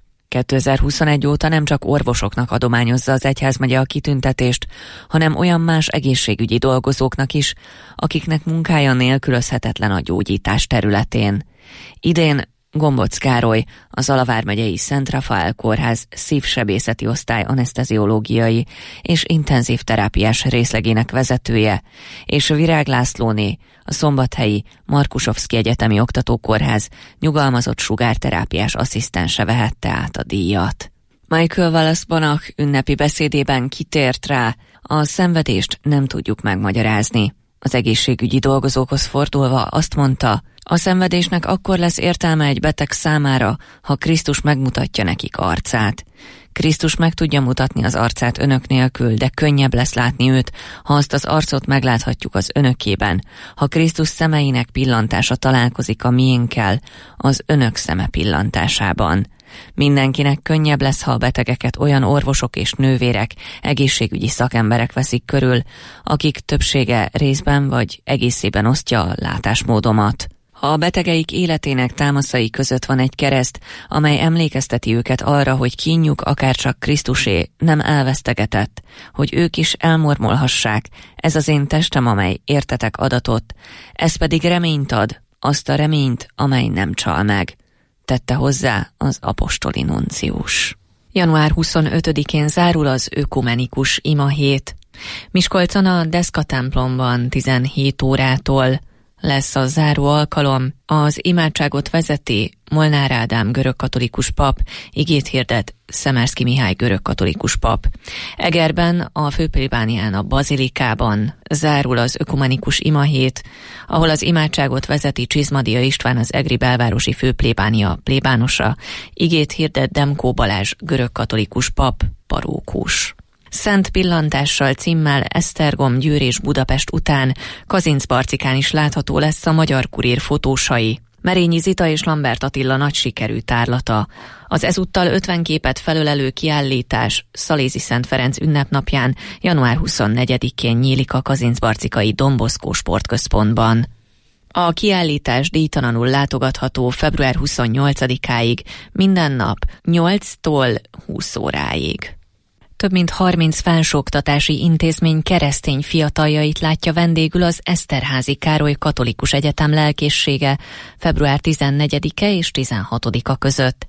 Speaker 2: 2021 óta nem csak orvosoknak adományozza az egyházmegye a kitüntetést, hanem olyan más egészségügyi dolgozóknak is, akiknek munkája nélkülözhetetlen a gyógyítás területén. Idén Gombóc Károly, a Zalavár megyei Szent Rafael kórház szívsebészeti osztály aneszteziológiai és intenzív terápiás részlegének vezetője, és Virág Lászlóné, a szombathelyi Markusovszki Egyetemi Oktatókórház nyugalmazott sugárterápiás asszisztense vehette át a díjat. Michael Wallace ünnepi beszédében kitért rá, a szenvedést nem tudjuk megmagyarázni. Az egészségügyi dolgozókhoz fordulva azt mondta, a szenvedésnek akkor lesz értelme egy beteg számára, ha Krisztus megmutatja nekik arcát. Krisztus meg tudja mutatni az arcát önök nélkül, de könnyebb lesz látni őt, ha azt az arcot megláthatjuk az önökében, ha Krisztus szemeinek pillantása találkozik a miénkkel, az önök szeme pillantásában. Mindenkinek könnyebb lesz, ha a betegeket olyan orvosok és nővérek, egészségügyi szakemberek veszik körül, akik többsége részben vagy egészében osztja a látásmódomat. Ha a betegeik életének támaszai között van egy kereszt, amely emlékezteti őket arra, hogy kínjuk akárcsak Krisztusé nem elvesztegetett, hogy ők is elmormolhassák, ez az én testem, amely értetek adatot, ez pedig reményt ad, azt a reményt, amely nem csal meg, tette hozzá az apostoli nuncius. Január 25-én zárul az ökumenikus imahét. Miskolcon a Deszka templomban 17 órától lesz a záró alkalom. Az imádságot vezeti Molnár Ádám görögkatolikus pap, igét hirdet Szemerszky Mihály görögkatolikus pap. Egerben, a főplébánián a bazilikában zárul az ökumenikus imahét, ahol az imádságot vezeti Csizmadia István, az egri belvárosi főplébánia plébánosa, igét hirdet Demkó Balázs görögkatolikus pap, parókus. Szent pillantással címmel Esztergom, Győr és Budapest után Kazincbarcikán is látható lesz a Magyar Kurír fotósai. Merényi Zita és Lambert Attila nagy sikerű tárlata. Az ezúttal 50 képet felölelő kiállítás Szalézi Szent Ferenc ünnepnapján január 24-én nyílik a kazincbarcikai Don Bosco sportközpontban. A kiállítás díjtalanul látogatható február 28-áig, minden nap 8-tól 20 óráig. Több mint 30 felsőoktatási intézmény keresztény fiataljait látja vendégül az Eszterházy Károly Katolikus Egyetem lelkészsége február 14-e és 16-a között.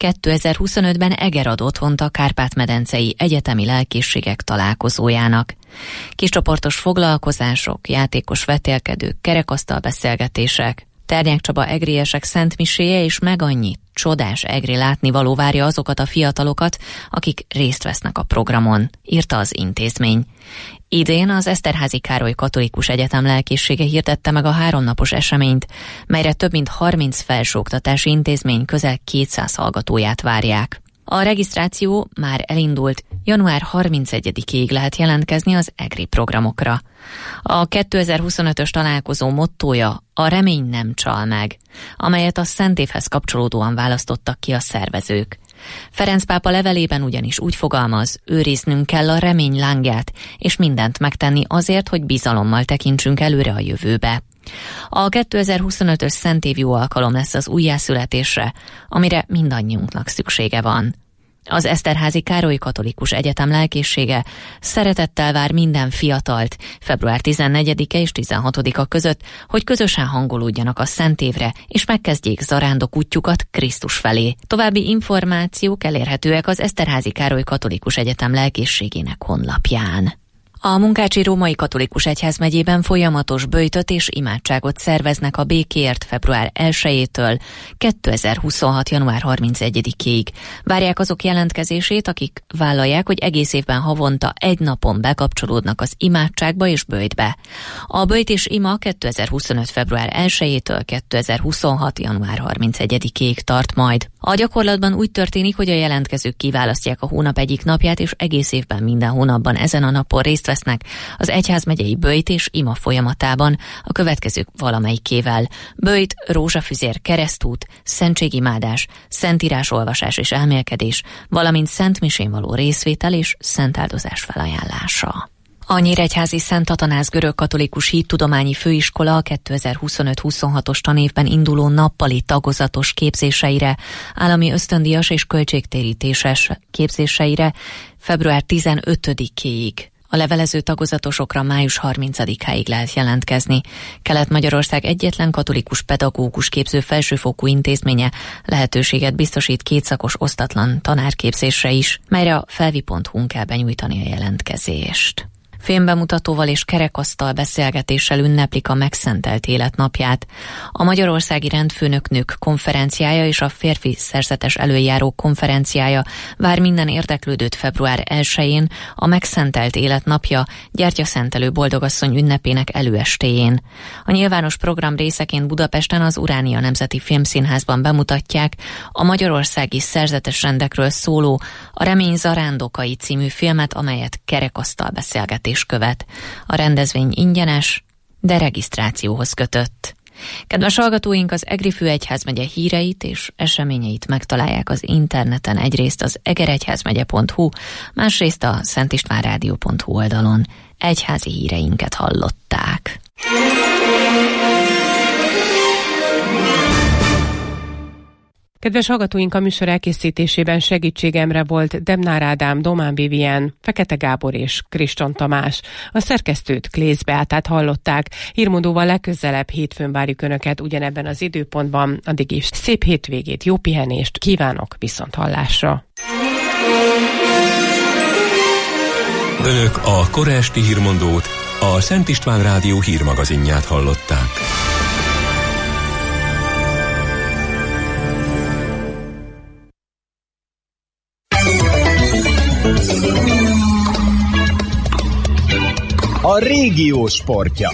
Speaker 2: 2025-ben Eger ad otthont a Kárpát-medencei egyetemi lelkészségek találkozójának. Kiscsoportos foglalkozások, játékos vetélkedők, kerekasztalbeszélgetések. Ternyák Csaba egriesek szentmiséje és meg annyi csodás egri látnivaló várja azokat a fiatalokat, akik részt vesznek a programon, írta az intézmény. Idén az Eszterházy Károly Katolikus Egyetem lelkészsége hirdette meg a 3 napos eseményt, melyre több mint 30 felsőoktatási intézmény közel 200 hallgatóját várják. A regisztráció már elindult, január 31-ig lehet jelentkezni az EGRI programokra. A 2025-ös találkozó mottója a remény nem csal meg, amelyet a Szent Évhez kapcsolódóan választottak ki a szervezők. Ferenc pápa levelében ugyanis úgy fogalmaz, őriznünk kell a remény lángját, és mindent megtenni azért, hogy bizalommal tekintsünk előre a jövőbe. A 2025-ös Szent Év jó alkalom lesz az újjászületésre, amire mindannyiunknak szüksége van. Az Eszterházy Károly Katolikus Egyetem lelkészsége szeretettel vár minden fiatalt február 14-e és 16-a között, hogy közösen hangolódjanak a Szent Évre, és megkezdjék zarándok útjukat Krisztus felé. További információk elérhetőek az Eszterházy Károly Katolikus Egyetem lelkészségének honlapján. A Munkácsi Római Katolikus Egyházmegyében folyamatos böjtöt és imádságot szerveznek a békéért február 1-től 2026. január 31-ig. Várják azok jelentkezését, akik vállalják, hogy egész évben havonta egy napon bekapcsolódnak az imádságba és böjtbe. A böjt és ima 2025. február 1-től 2026. január 31-ig tart majd. A gyakorlatban úgy történik, hogy a jelentkezők kiválasztják a hónap egyik napját, és egész évben minden hónapban ezen a napon részt vesznek az egyházmegyei böjt és ima folyamatában a következők valamelyikével: böjt, rózsafüzér, keresztút, szentségimádás, szentírásolvasás és elmélkedés, valamint szentmisén való részvétel és szentáldozás felajánlása. A Nyíregyházi Szent Atanáz Görögkatolikus Hittudományi Főiskola 2025-26-os tanévben induló nappali tagozatos képzéseire, állami ösztöndíjas és költségtérítéses képzéseire február 15-ig. A levelező tagozatosokra május 30-áig lehet jelentkezni. Kelet-Magyarország egyetlen katolikus pedagógus képző felsőfokú intézménye lehetőséget biztosít kétszakos osztatlan tanárképzésre is, melyre a felvi.hu-n kell benyújtani a jelentkezést. Filmbemutatóval és kerekasztal beszélgetéssel ünneplik a megszentelt élet napját. A Magyarországi Rendfőnöknők konferenciája és a férfi szerzetes előjáró konferenciája vár minden érdeklődőt február 1-én, a megszentelt élet napja gyertyaszentelő boldogasszony ünnepének előestéjén. A nyilvános program részeként Budapesten az Uránia Nemzeti Filmszínházban bemutatják a magyarországi szerzetes rendekről szóló A remény zarándokai című filmet, amelyet kerekasztal beszélgetés követ. A rendezvény ingyenes, de regisztrációhoz kötött. Kedves hallgatóink, az EGRI Főegyházmegye híreit és eseményeit megtalálják az interneten, egyrészt az egeregyházmegye.hu, másrészt a szentistvánrádió.hu oldalon. Egyházi híreinket hallották.
Speaker 9: Kedves hallgatóink, a műsor elkészítésében segítségemre volt Demnár Ádám, Domán Vivien, Fekete Gábor és Kriston Tamás. A szerkesztőt, Klész Beátát hallották. Hírmondóval legközelebb hétfőn várjuk Önöket ugyanebben az időpontban. Addig is szép hétvégét, jó pihenést kívánok, viszonthallásra.
Speaker 3: Önök a kora esti hírmondót, a Szent István Rádió hírmagazinját hallották.
Speaker 17: A régió sportja.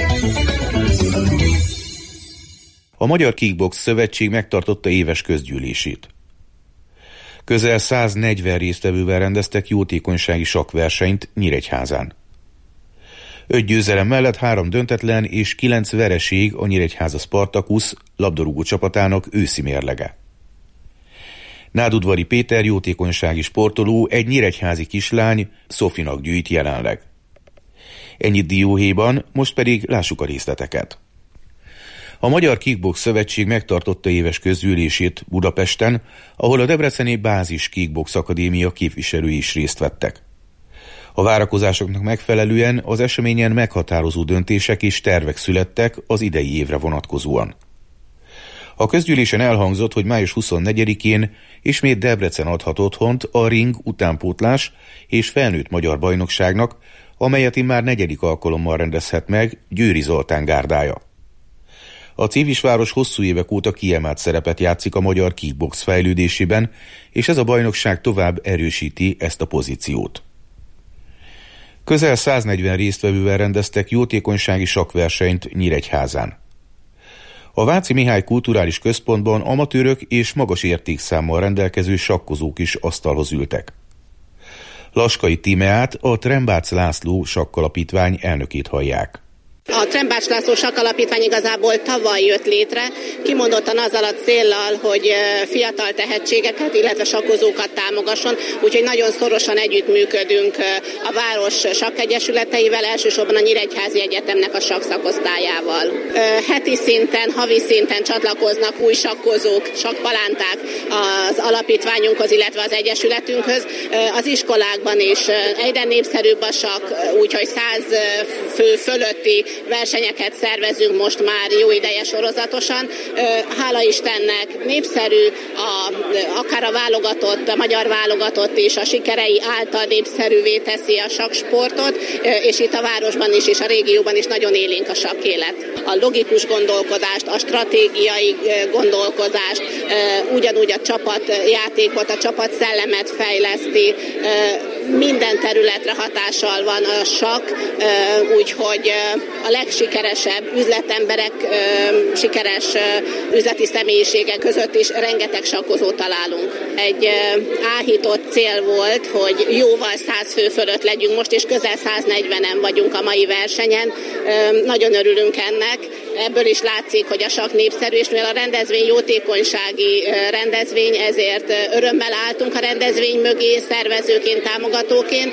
Speaker 18: A Magyar Kickbox Szövetség megtartotta éves közgyűlését. Közel 140 résztvevővel rendeztek jótékonysági sakkversenyt Nyíregyházán. 5 győzelem mellett 3 döntetlen és 9 vereség a Nyíregyháza Spartacus labdarúgó csapatának őszi mérlege. Nádudvari Péter jótékonysági sportoló egy nyíregyházi kislány Szofinak gyűjt jelenleg. Ennyit dióhéjban, most pedig lássuk a részleteket. A Magyar Kickbox Szövetség megtartotta éves közgyűlését Budapesten, ahol a debreceni Bázis Kickbox Akadémia képviselői is részt vettek. A várakozásoknak megfelelően az eseményen meghatározó döntések és tervek születtek az idei évre vonatkozóan. A közgyűlésen elhangzott, hogy május 24-én ismét Debrecen adhat otthont a ring utánpótlás és felnőtt magyar bajnokságnak, amelyet immár 4. alkalommal rendezhet meg Győri Zoltán gárdája. A Civisváros hosszú évek óta kiemelt szerepet játszik a magyar kickbox fejlődésében, és ez a bajnokság tovább erősíti ezt a pozíciót. Közel 140 résztvevővel rendeztek jótékonysági sakkversenyt Nyíregyházán. A Váci Mihály Kulturális Központban amatőrök és magas értékszámmal rendelkező sakkozók is asztalhoz ültek. Laskai Tímeát, a Trembác László Sakkalapítvány elnökét hallják.
Speaker 17: A Trembác László Sakkalapítvány igazából tavaly jött létre, kimondottan azzal a céllal, hogy fiatal tehetségeket, illetve sakkozókat támogasson, úgyhogy nagyon szorosan együttműködünk a város sakkegyesületeivel, elsősorban a Nyíregyházi Egyetemnek a sakszakosztályával. Heti szinten, havi szinten csatlakoznak új sakkozók, sakkpalánták az alapítványunkhoz, illetve az egyesületünkhöz. Az iskolákban is egyre népszerűbb a sakk, úgyhogy 100 fő fölötti versenyeket szervezünk most már jó ideje sorozatosan. Hála Istennek népszerű, akár a válogatott, a magyar válogatott is a sikerei által népszerűvé teszi a sakksportot, és itt a városban is, és a régióban is nagyon élénk a sakkélet. A logikus gondolkodást, a stratégiai gondolkodást, ugyanúgy a csapatjátékot, a csapatszellemet fejleszti, minden területre hatással van a sakk, úgyhogy a legsikeresebb üzletemberek, sikeres üzleti személyiségek között is rengeteg sakkozót találunk. Egy áhított cél volt, hogy jóval 100 fő fölött legyünk most, és közel 140-en vagyunk a mai versenyen. Nagyon örülünk ennek. Ebből is látszik, hogy a sakk népszerű, és mivel a rendezvény jótékonysági rendezvény, ezért örömmel álltunk a rendezvény mögé szervezőként, támogatóként,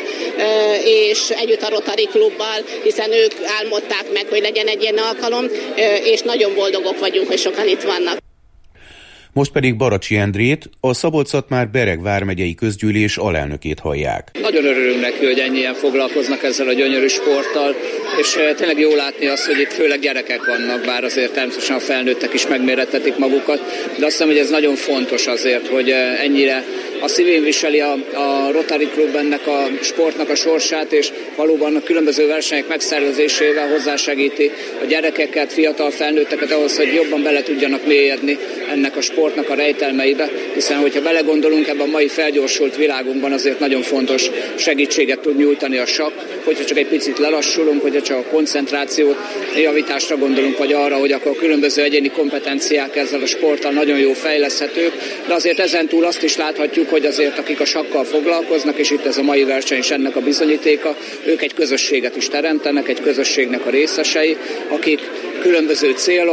Speaker 17: és együtt a Rotary Klubbal, hiszen ők álmodták meg, hogy legyen egy ilyen alkalom, és nagyon boldogok vagyunk, hogy sokan itt vannak.
Speaker 18: Most pedig Baracsi Endrét, a Szabolcs-Szatmár-Bereg vármegyei közgyűlés alelnökét hallják.
Speaker 19: Nagyon örülünk neki, hogy ennyien foglalkoznak ezzel a gyönyörű sporttal, és tényleg jó látni azt, hogy itt főleg gyerekek vannak, bár azért természetesen a felnőttek is megmérettetik magukat, de azt hiszem, hogy ez nagyon fontos azért, hogy ennyire a szívén viseli a Rotary Klub ennek a sportnak a sorsát, és valóban a különböző versenyek megszervezésével hozzásegíti a gyerekeket, fiatal felnőtteket ahhoz, hogy jobban bele tudjanak mélyedni ennek a sportnak a rejtelmeibe, hiszen hogyha belegondolunk ebben a mai felgyorsult világunkban, azért nagyon fontos segítséget tud nyújtani a sakk, hogyha csak egy picit lelassulunk, hogyha csak a koncentrációt, javításra gondolunk, vagy arra, hogy akkor a különböző egyéni kompetenciák ezzel a sporttal nagyon jó fejleszthetők, de azért ezentúl azt is láthatjuk, hogy azért akik a sakkal foglalkoznak, és itt ez a mai verseny is ennek a bizonyítéka, ők egy közösséget is teremtenek, egy közösségnek a részesei, akik különböző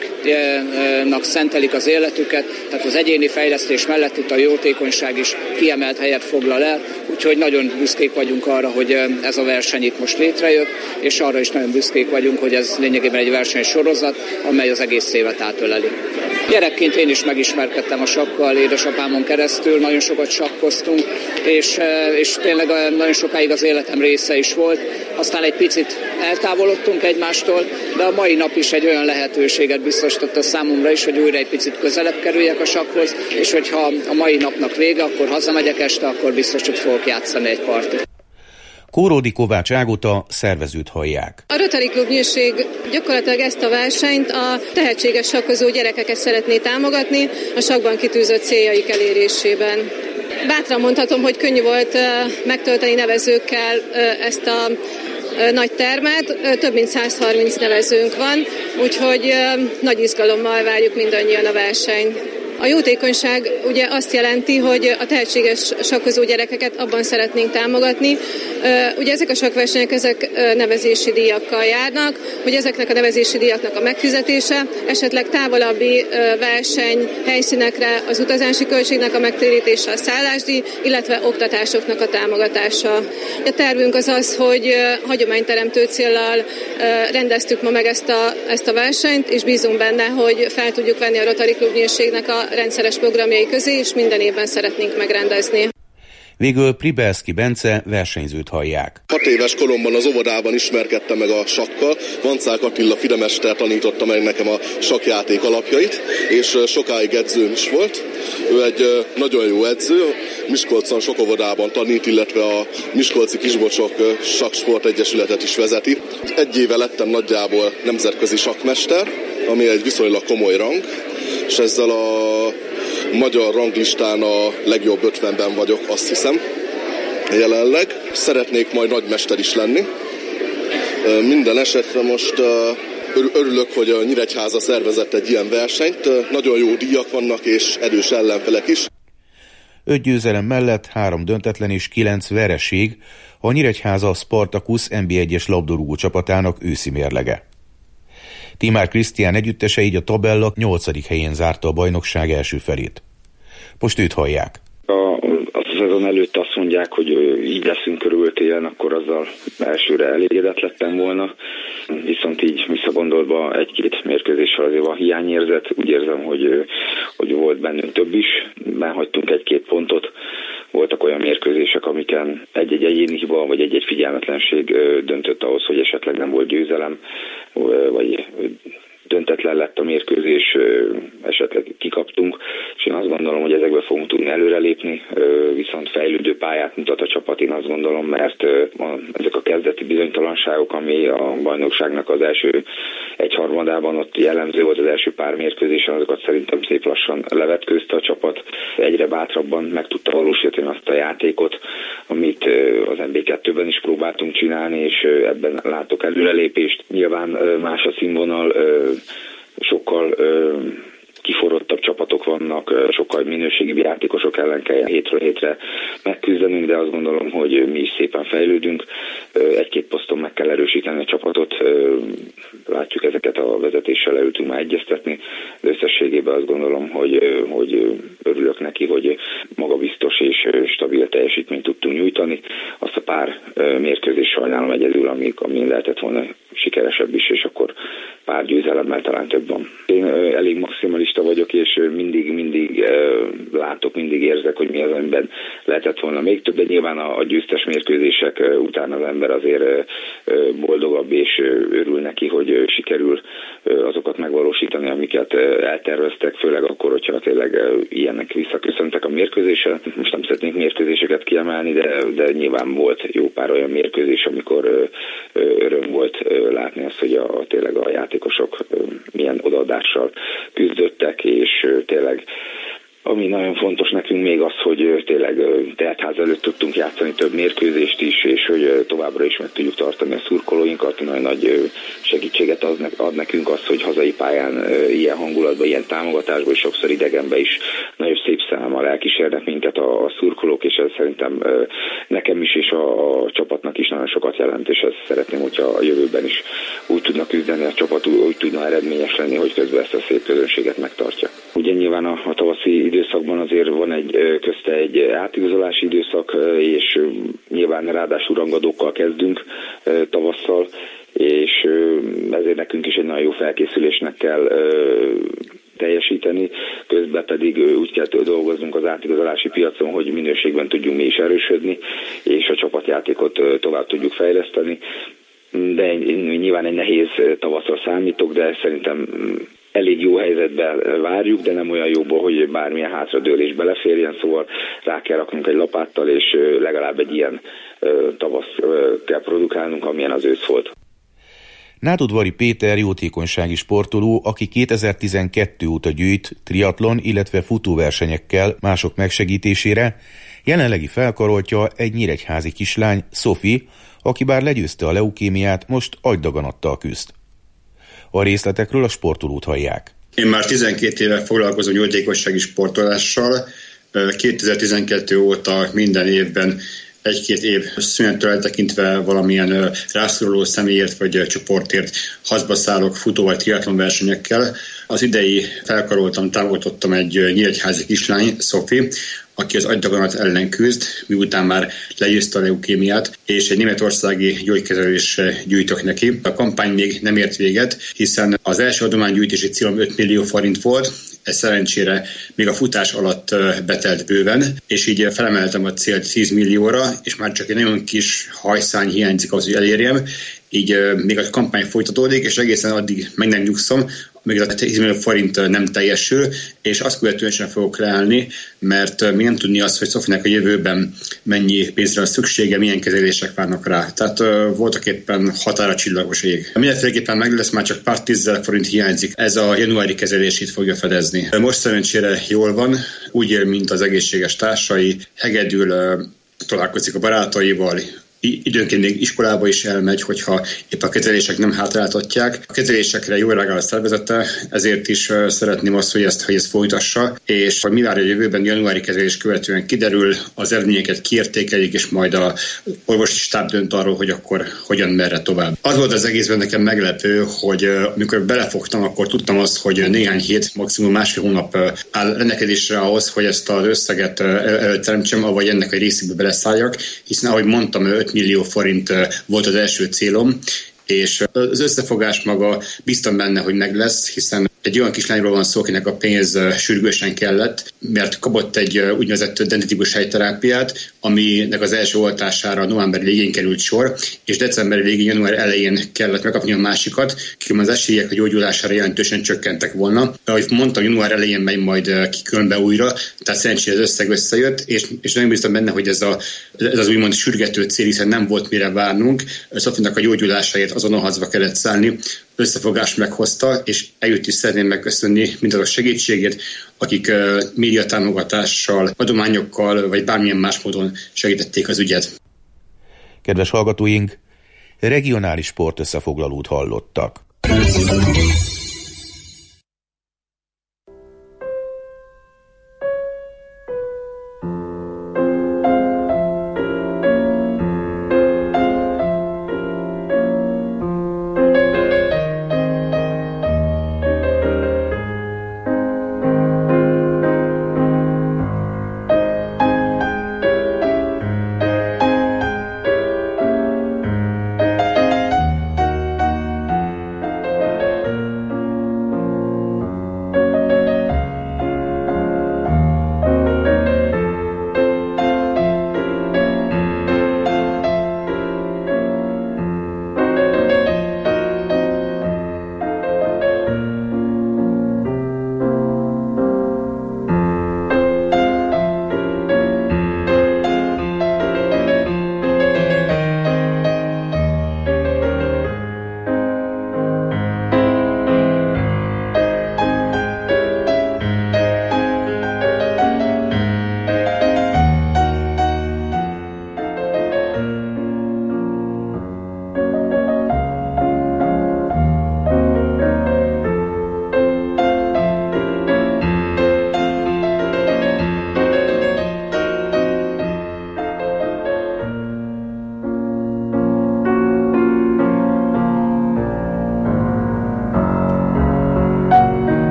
Speaker 19: céloknak szentelik az életüket, tehát az egyéni fejlesztés mellett itt a jótékonyság is kiemelt helyet foglal el, úgyhogy nagyon büszkék vagyunk arra, hogy ez a verseny itt most létrejött, és arra is nagyon büszkék vagyunk, hogy ez lényegében egy versenysorozat, amely az egész évet átöleli. Gyerekként én is megismerkedtem a sakkal, édesapámon keresztül, nagyon sokat sakkoztunk, és tényleg nagyon sokáig az életem része is volt. Aztán egy picit eltávolodtunk egymástól, de a mai nap is egy olyan lehetőséget biztosított a számomra is, hogy újra egy picit közelebb kerüljek a sakkhoz, és hogyha a mai napnak vége, akkor hazamegyek este, akkor biztos, hogy fogok játszani egy partit.
Speaker 18: Kóródi Kovács Ágota szervezőt hallják.
Speaker 20: A Rotary Klub Nyírség gyakorlatilag ezt a versenyt a tehetséges sakkozó gyerekeket szeretné támogatni a sakkban kitűzött céljaik elérésében. Bátran mondhatom, hogy könnyű volt megtölteni nevezőkkel ezt a nagy termet, több mint 130 nevezőnk van, úgyhogy nagy izgalommal várjuk mindannyian a versenyt. A jótékonyság ugye azt jelenti, hogy a tehetséges sakkozó gyerekeket abban szeretnénk támogatni. Ugye ezek a sakkversenyek, ezek nevezési díjakkal járnak, hogy ezeknek a nevezési díjaknak a megfizetése, esetleg távolabbi verseny helyszínekre az utazási költségnek a megtérítése, a szállásdíj, illetve oktatásoknak a támogatása. A tervünk az az, hogy hagyományteremtő céllal rendeztük ma meg ezt a versenyt, és bízunk benne, hogy fel tudjuk venni a Rotary Klub Nyírségnek a rendszeres programjai közé, és minden évben szeretnénk megrendezni.
Speaker 18: Végül Pribelszki Bence versenyzőt hallják.
Speaker 21: 6 éves koromban az óvodában ismerkedtem meg a sakkal. Vancák Attila fidemester tanította meg nekem a sakkjáték alapjait, és sokáig edzőm is volt. Ő egy nagyon jó edző, Miskolcon sok óvodában tanít, illetve a Miskolci Kisbocsok Sakksport Egyesületet is vezeti. Egy éve lettem nagyjából nemzetközi sakkmester, ami egy viszonylag komoly rang, és ezzel a magyar ranglistán a legjobb 50-ben vagyok, azt hiszem, jelenleg. Szeretnék majd nagymester is lenni. Minden esetre most Örülök, hogy a Nyíregyháza szervezett egy ilyen versenyt. Nagyon jó díjak vannak és erős ellenfelek is.
Speaker 18: 5 győzelem mellett 3 döntetlen és 9 vereség a Nyíregyháza Spartacus NB1-es labdarúgó csapatának őszi mérlege. Timár Krisztián együttese így a tabella 8. helyén zárta a bajnokság első felét. Most őt hallják.
Speaker 5: A szezon előtt azt mondják, hogy így leszünk körül télen, akkor azzal elsőre elégedett lettem volna. Viszont így visszagondolva 1-2 mérkőzéssel azért van hiányérzet. Úgy érzem, hogy volt bennünk több is. Benhagytunk 1-2 pontot. Voltak olyan mérkőzések, amiken egy-egy egyéni hiba, vagy egy-egy figyelmetlenség döntött ahhoz, hogy esetleg nem volt győzelem, vagy döntetlen lett a mérkőzés, esetleg kikaptunk, és én azt gondolom, hogy ezekbe fogunk tudni előrelépni, viszont fejlődő pályát mutat a csapat, én azt gondolom, mert ezek a kezdeti bizonytalanságok, ami a bajnokságnak az első 1/3-ában ott jellemző volt az első pár mérkőzésen, azokat szerintem szép lassan levetkőzte a csapat, egyre bátrabban meg tudta valósítani azt a játékot, amit az NB2-ben is próbáltunk csinálni, és ebben látok előrelépést. Nyilván más a színvonal, sokkal kiforrottabb csapatok vannak, sokkal minőségibb játékosok ellen kell hétről hétre megküzdenünk, de azt gondolom, hogy mi is szépen fejlődünk. 1-2 poszton meg kell erősíteni a csapatot, látjuk ezeket a vezetéssel leültünk már egyeztetni, de összességében azt gondolom, hogy örülök neki, hogy magabiztos és stabil teljesítményt tudtunk nyújtani. Azt a pár mérkőzés sajnálom egyedül, amin lehetett volna sikeresebb is, és akkor pár győzelemmel talán több van. Én elég maximalista vagyok, és mindig látok, mindig érzek, hogy mi az, amiben lehetett volna még több, de nyilván a győztes mérkőzések után az ember azért boldogabb, és örül neki, hogy sikerül azokat megvalósítani, amiket elterveztek, főleg akkor, hogyha tényleg ilyenek visszaköszöntek a mérkőzésen. Most nem szeretnék mérkőzéseket kiemelni, de nyilván volt jó pár olyan mérkőzés, amikor öröm volt látni azt, hogy tényleg a játékosok milyen odaadással küzdöttek, és tényleg ami nagyon fontos nekünk még az, hogy tényleg teltház előtt tudtunk játszani több mérkőzést is, és hogy továbbra is meg tudjuk tartani a szurkolóinkat. Nagyon nagy segítséget ad nekünk az, hogy hazai pályán ilyen hangulatban, ilyen támogatásban, és sokszor idegenben is nagyon szép számmal elkísérnek minket a szurkolók, és ez szerintem nekem is és a csapatnak is nagyon sokat jelent, és ezt szeretném, hogyha a jövőben is úgy tudnak küzdeni a csapat, úgy tudna eredményes lenni, hogy közben ezt a szép közönséget megtartja. Ugye nyilván a tavaszi időszakban azért van közte egy átigazolási időszak, és nyilván ráadásul rangadókkal kezdünk tavasszal, és ezért nekünk is egy nagyon jó felkészülésnek kell teljesíteni, közben pedig úgy kell dolgoznunk az átigazolási piacon, hogy minőségben tudjunk mi is erősödni, és a csapatjátékot tovább tudjuk fejleszteni. De nyilván egy nehéz tavaszra számítok, de szerintem elég jó helyzetben várjuk, de nem olyan jóból, hogy bármilyen hátradőlés beleférjen, szóval rá kell raknunk egy lapáttal, és legalább egy ilyen tavasz kell produkálnunk, amilyen az ősz volt.
Speaker 18: Nádudvari Péter jótékonysági sportoló, aki 2012 óta gyűjt triatlon, illetve futóversenyekkel mások megsegítésére, jelenlegi felkaroltja egy nyíregyházi kislány, Sophie, aki bár legyőzte a leukémiát, most agydaganattal küzd. A részletekről a sportolót hallják.
Speaker 22: Én már 12 éve foglalkozom jótékonysági sportolással. 2012 óta minden évben 1-2 év szünettől eltekintve valamilyen rászoruló személyért vagy csoportért hazba szállok futó vagy triatlon versenyekkel. Az idei felkaroltam, támogatottam egy nyíregyházi kislány, Sophie, aki az agydaganat ellen küzd, miután már legyőzte a leukémiát, és egy németországi gyógykezelésre gyűjtök neki. A kampány még nem ért véget, hiszen az első adománygyűjtési célom 5 millió forint volt, ez szerencsére még a futás alatt betelt bőven, és így felemeltem a célt 10 millióra, és már csak egy nagyon kis hajszány hiányzik ahhoz, hogy elérjem. Így még a kampány folytatódik, és egészen addig meg nem nyugszom, még a 10 millió forint nem teljesül, és azt követően sem fogok leállni, mert még nem tudni azt, hogy Sophie-nek a jövőben mennyi pénzre van szüksége, milyen kezelések várnak rá. Tehát voltak éppen határa csillagos ég. Mindenféleképpen meg lesz, már csak pár 10 000 forint hiányzik. Ez a januári kezelését fogja fedezni. Most szerencsére jól van, úgy él, mint az egészséges társai, hegedül, találkozik a barátaival, időnként még iskolába is elmegy, hogyha épp a kezelések nem hátráltatják. A kezelésekre jól reagál a szervezete, ezért is szeretném azt, hogy ezt folytassa, és mi vár a jövőben, januári kezelés követően kiderül, az eredményeket kiértékelik, és majd a orvosi stáb dönt arról, hogy akkor hogyan, merre tovább. Az volt az egészben nekem meglepő, hogy amikor belefogtam, akkor tudtam azt, hogy néhány hét, maximum másfél hónap áll rendelkezésre ahhoz, hogy ezt az összeget előteremtsem, avagy ennek egy részébe beleszálljak, hiszen ahogy mondtam, 5 millió forint volt az első célom, és az összefogás maga biztos benne, hogy meg lesz, hiszen egy olyan kislányról van szó, akinek a pénz sürgősen kellett, mert kapott egy úgynevezett dentitikus helyterápiát, aminek az első oltására november végén került sor, és december végén, január elején kellett megkapni a másikat, különben az esélyek a gyógyulására jelentősen csökkentek volna. Ahogy mondtam, január elején megy majd ki különbe újra, tehát szerencsére az összeg összejött, és nagyon biztos benne, hogy ez az úgymond sürgető cél, hiszen nem volt mire várnunk. Szofinak a gyógyulásáért azon hazba kellett szállni, összefogás meghozta, és eljött is szeretném megköszönni mindazok segítségét, akik médiatámogatással, adományokkal, vagy bármilyen más módon segítették az ügyet.
Speaker 18: Kedves hallgatóink, regionális sportösszefoglalót hallottak.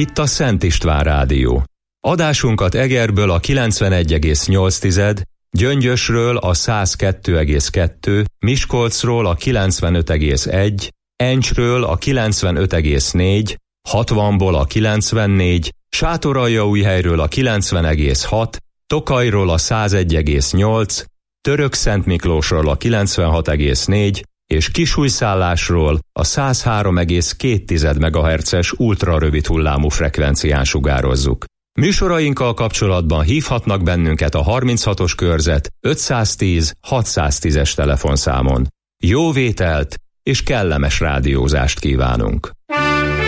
Speaker 1: itt a Szent István Rádió. Adásunkat Egerből a 91,8, Gyöngyösről a 102,2, Miskolcról a 95,1, Encsről a 95,4, 60-ból a 94, Sátoraljaújhelyről a 90,6, Tokajról a 101,8, Törökszentmiklósról a 96,4 és Kisújszállásról a 103,2 MHz-es ultrarövid hullámú frekvencián sugározzuk. Műsorainkkal kapcsolatban hívhatnak bennünket a 36-os körzet 510 610-es telefonszámon. Jó vételt és kellemes rádiózást kívánunk!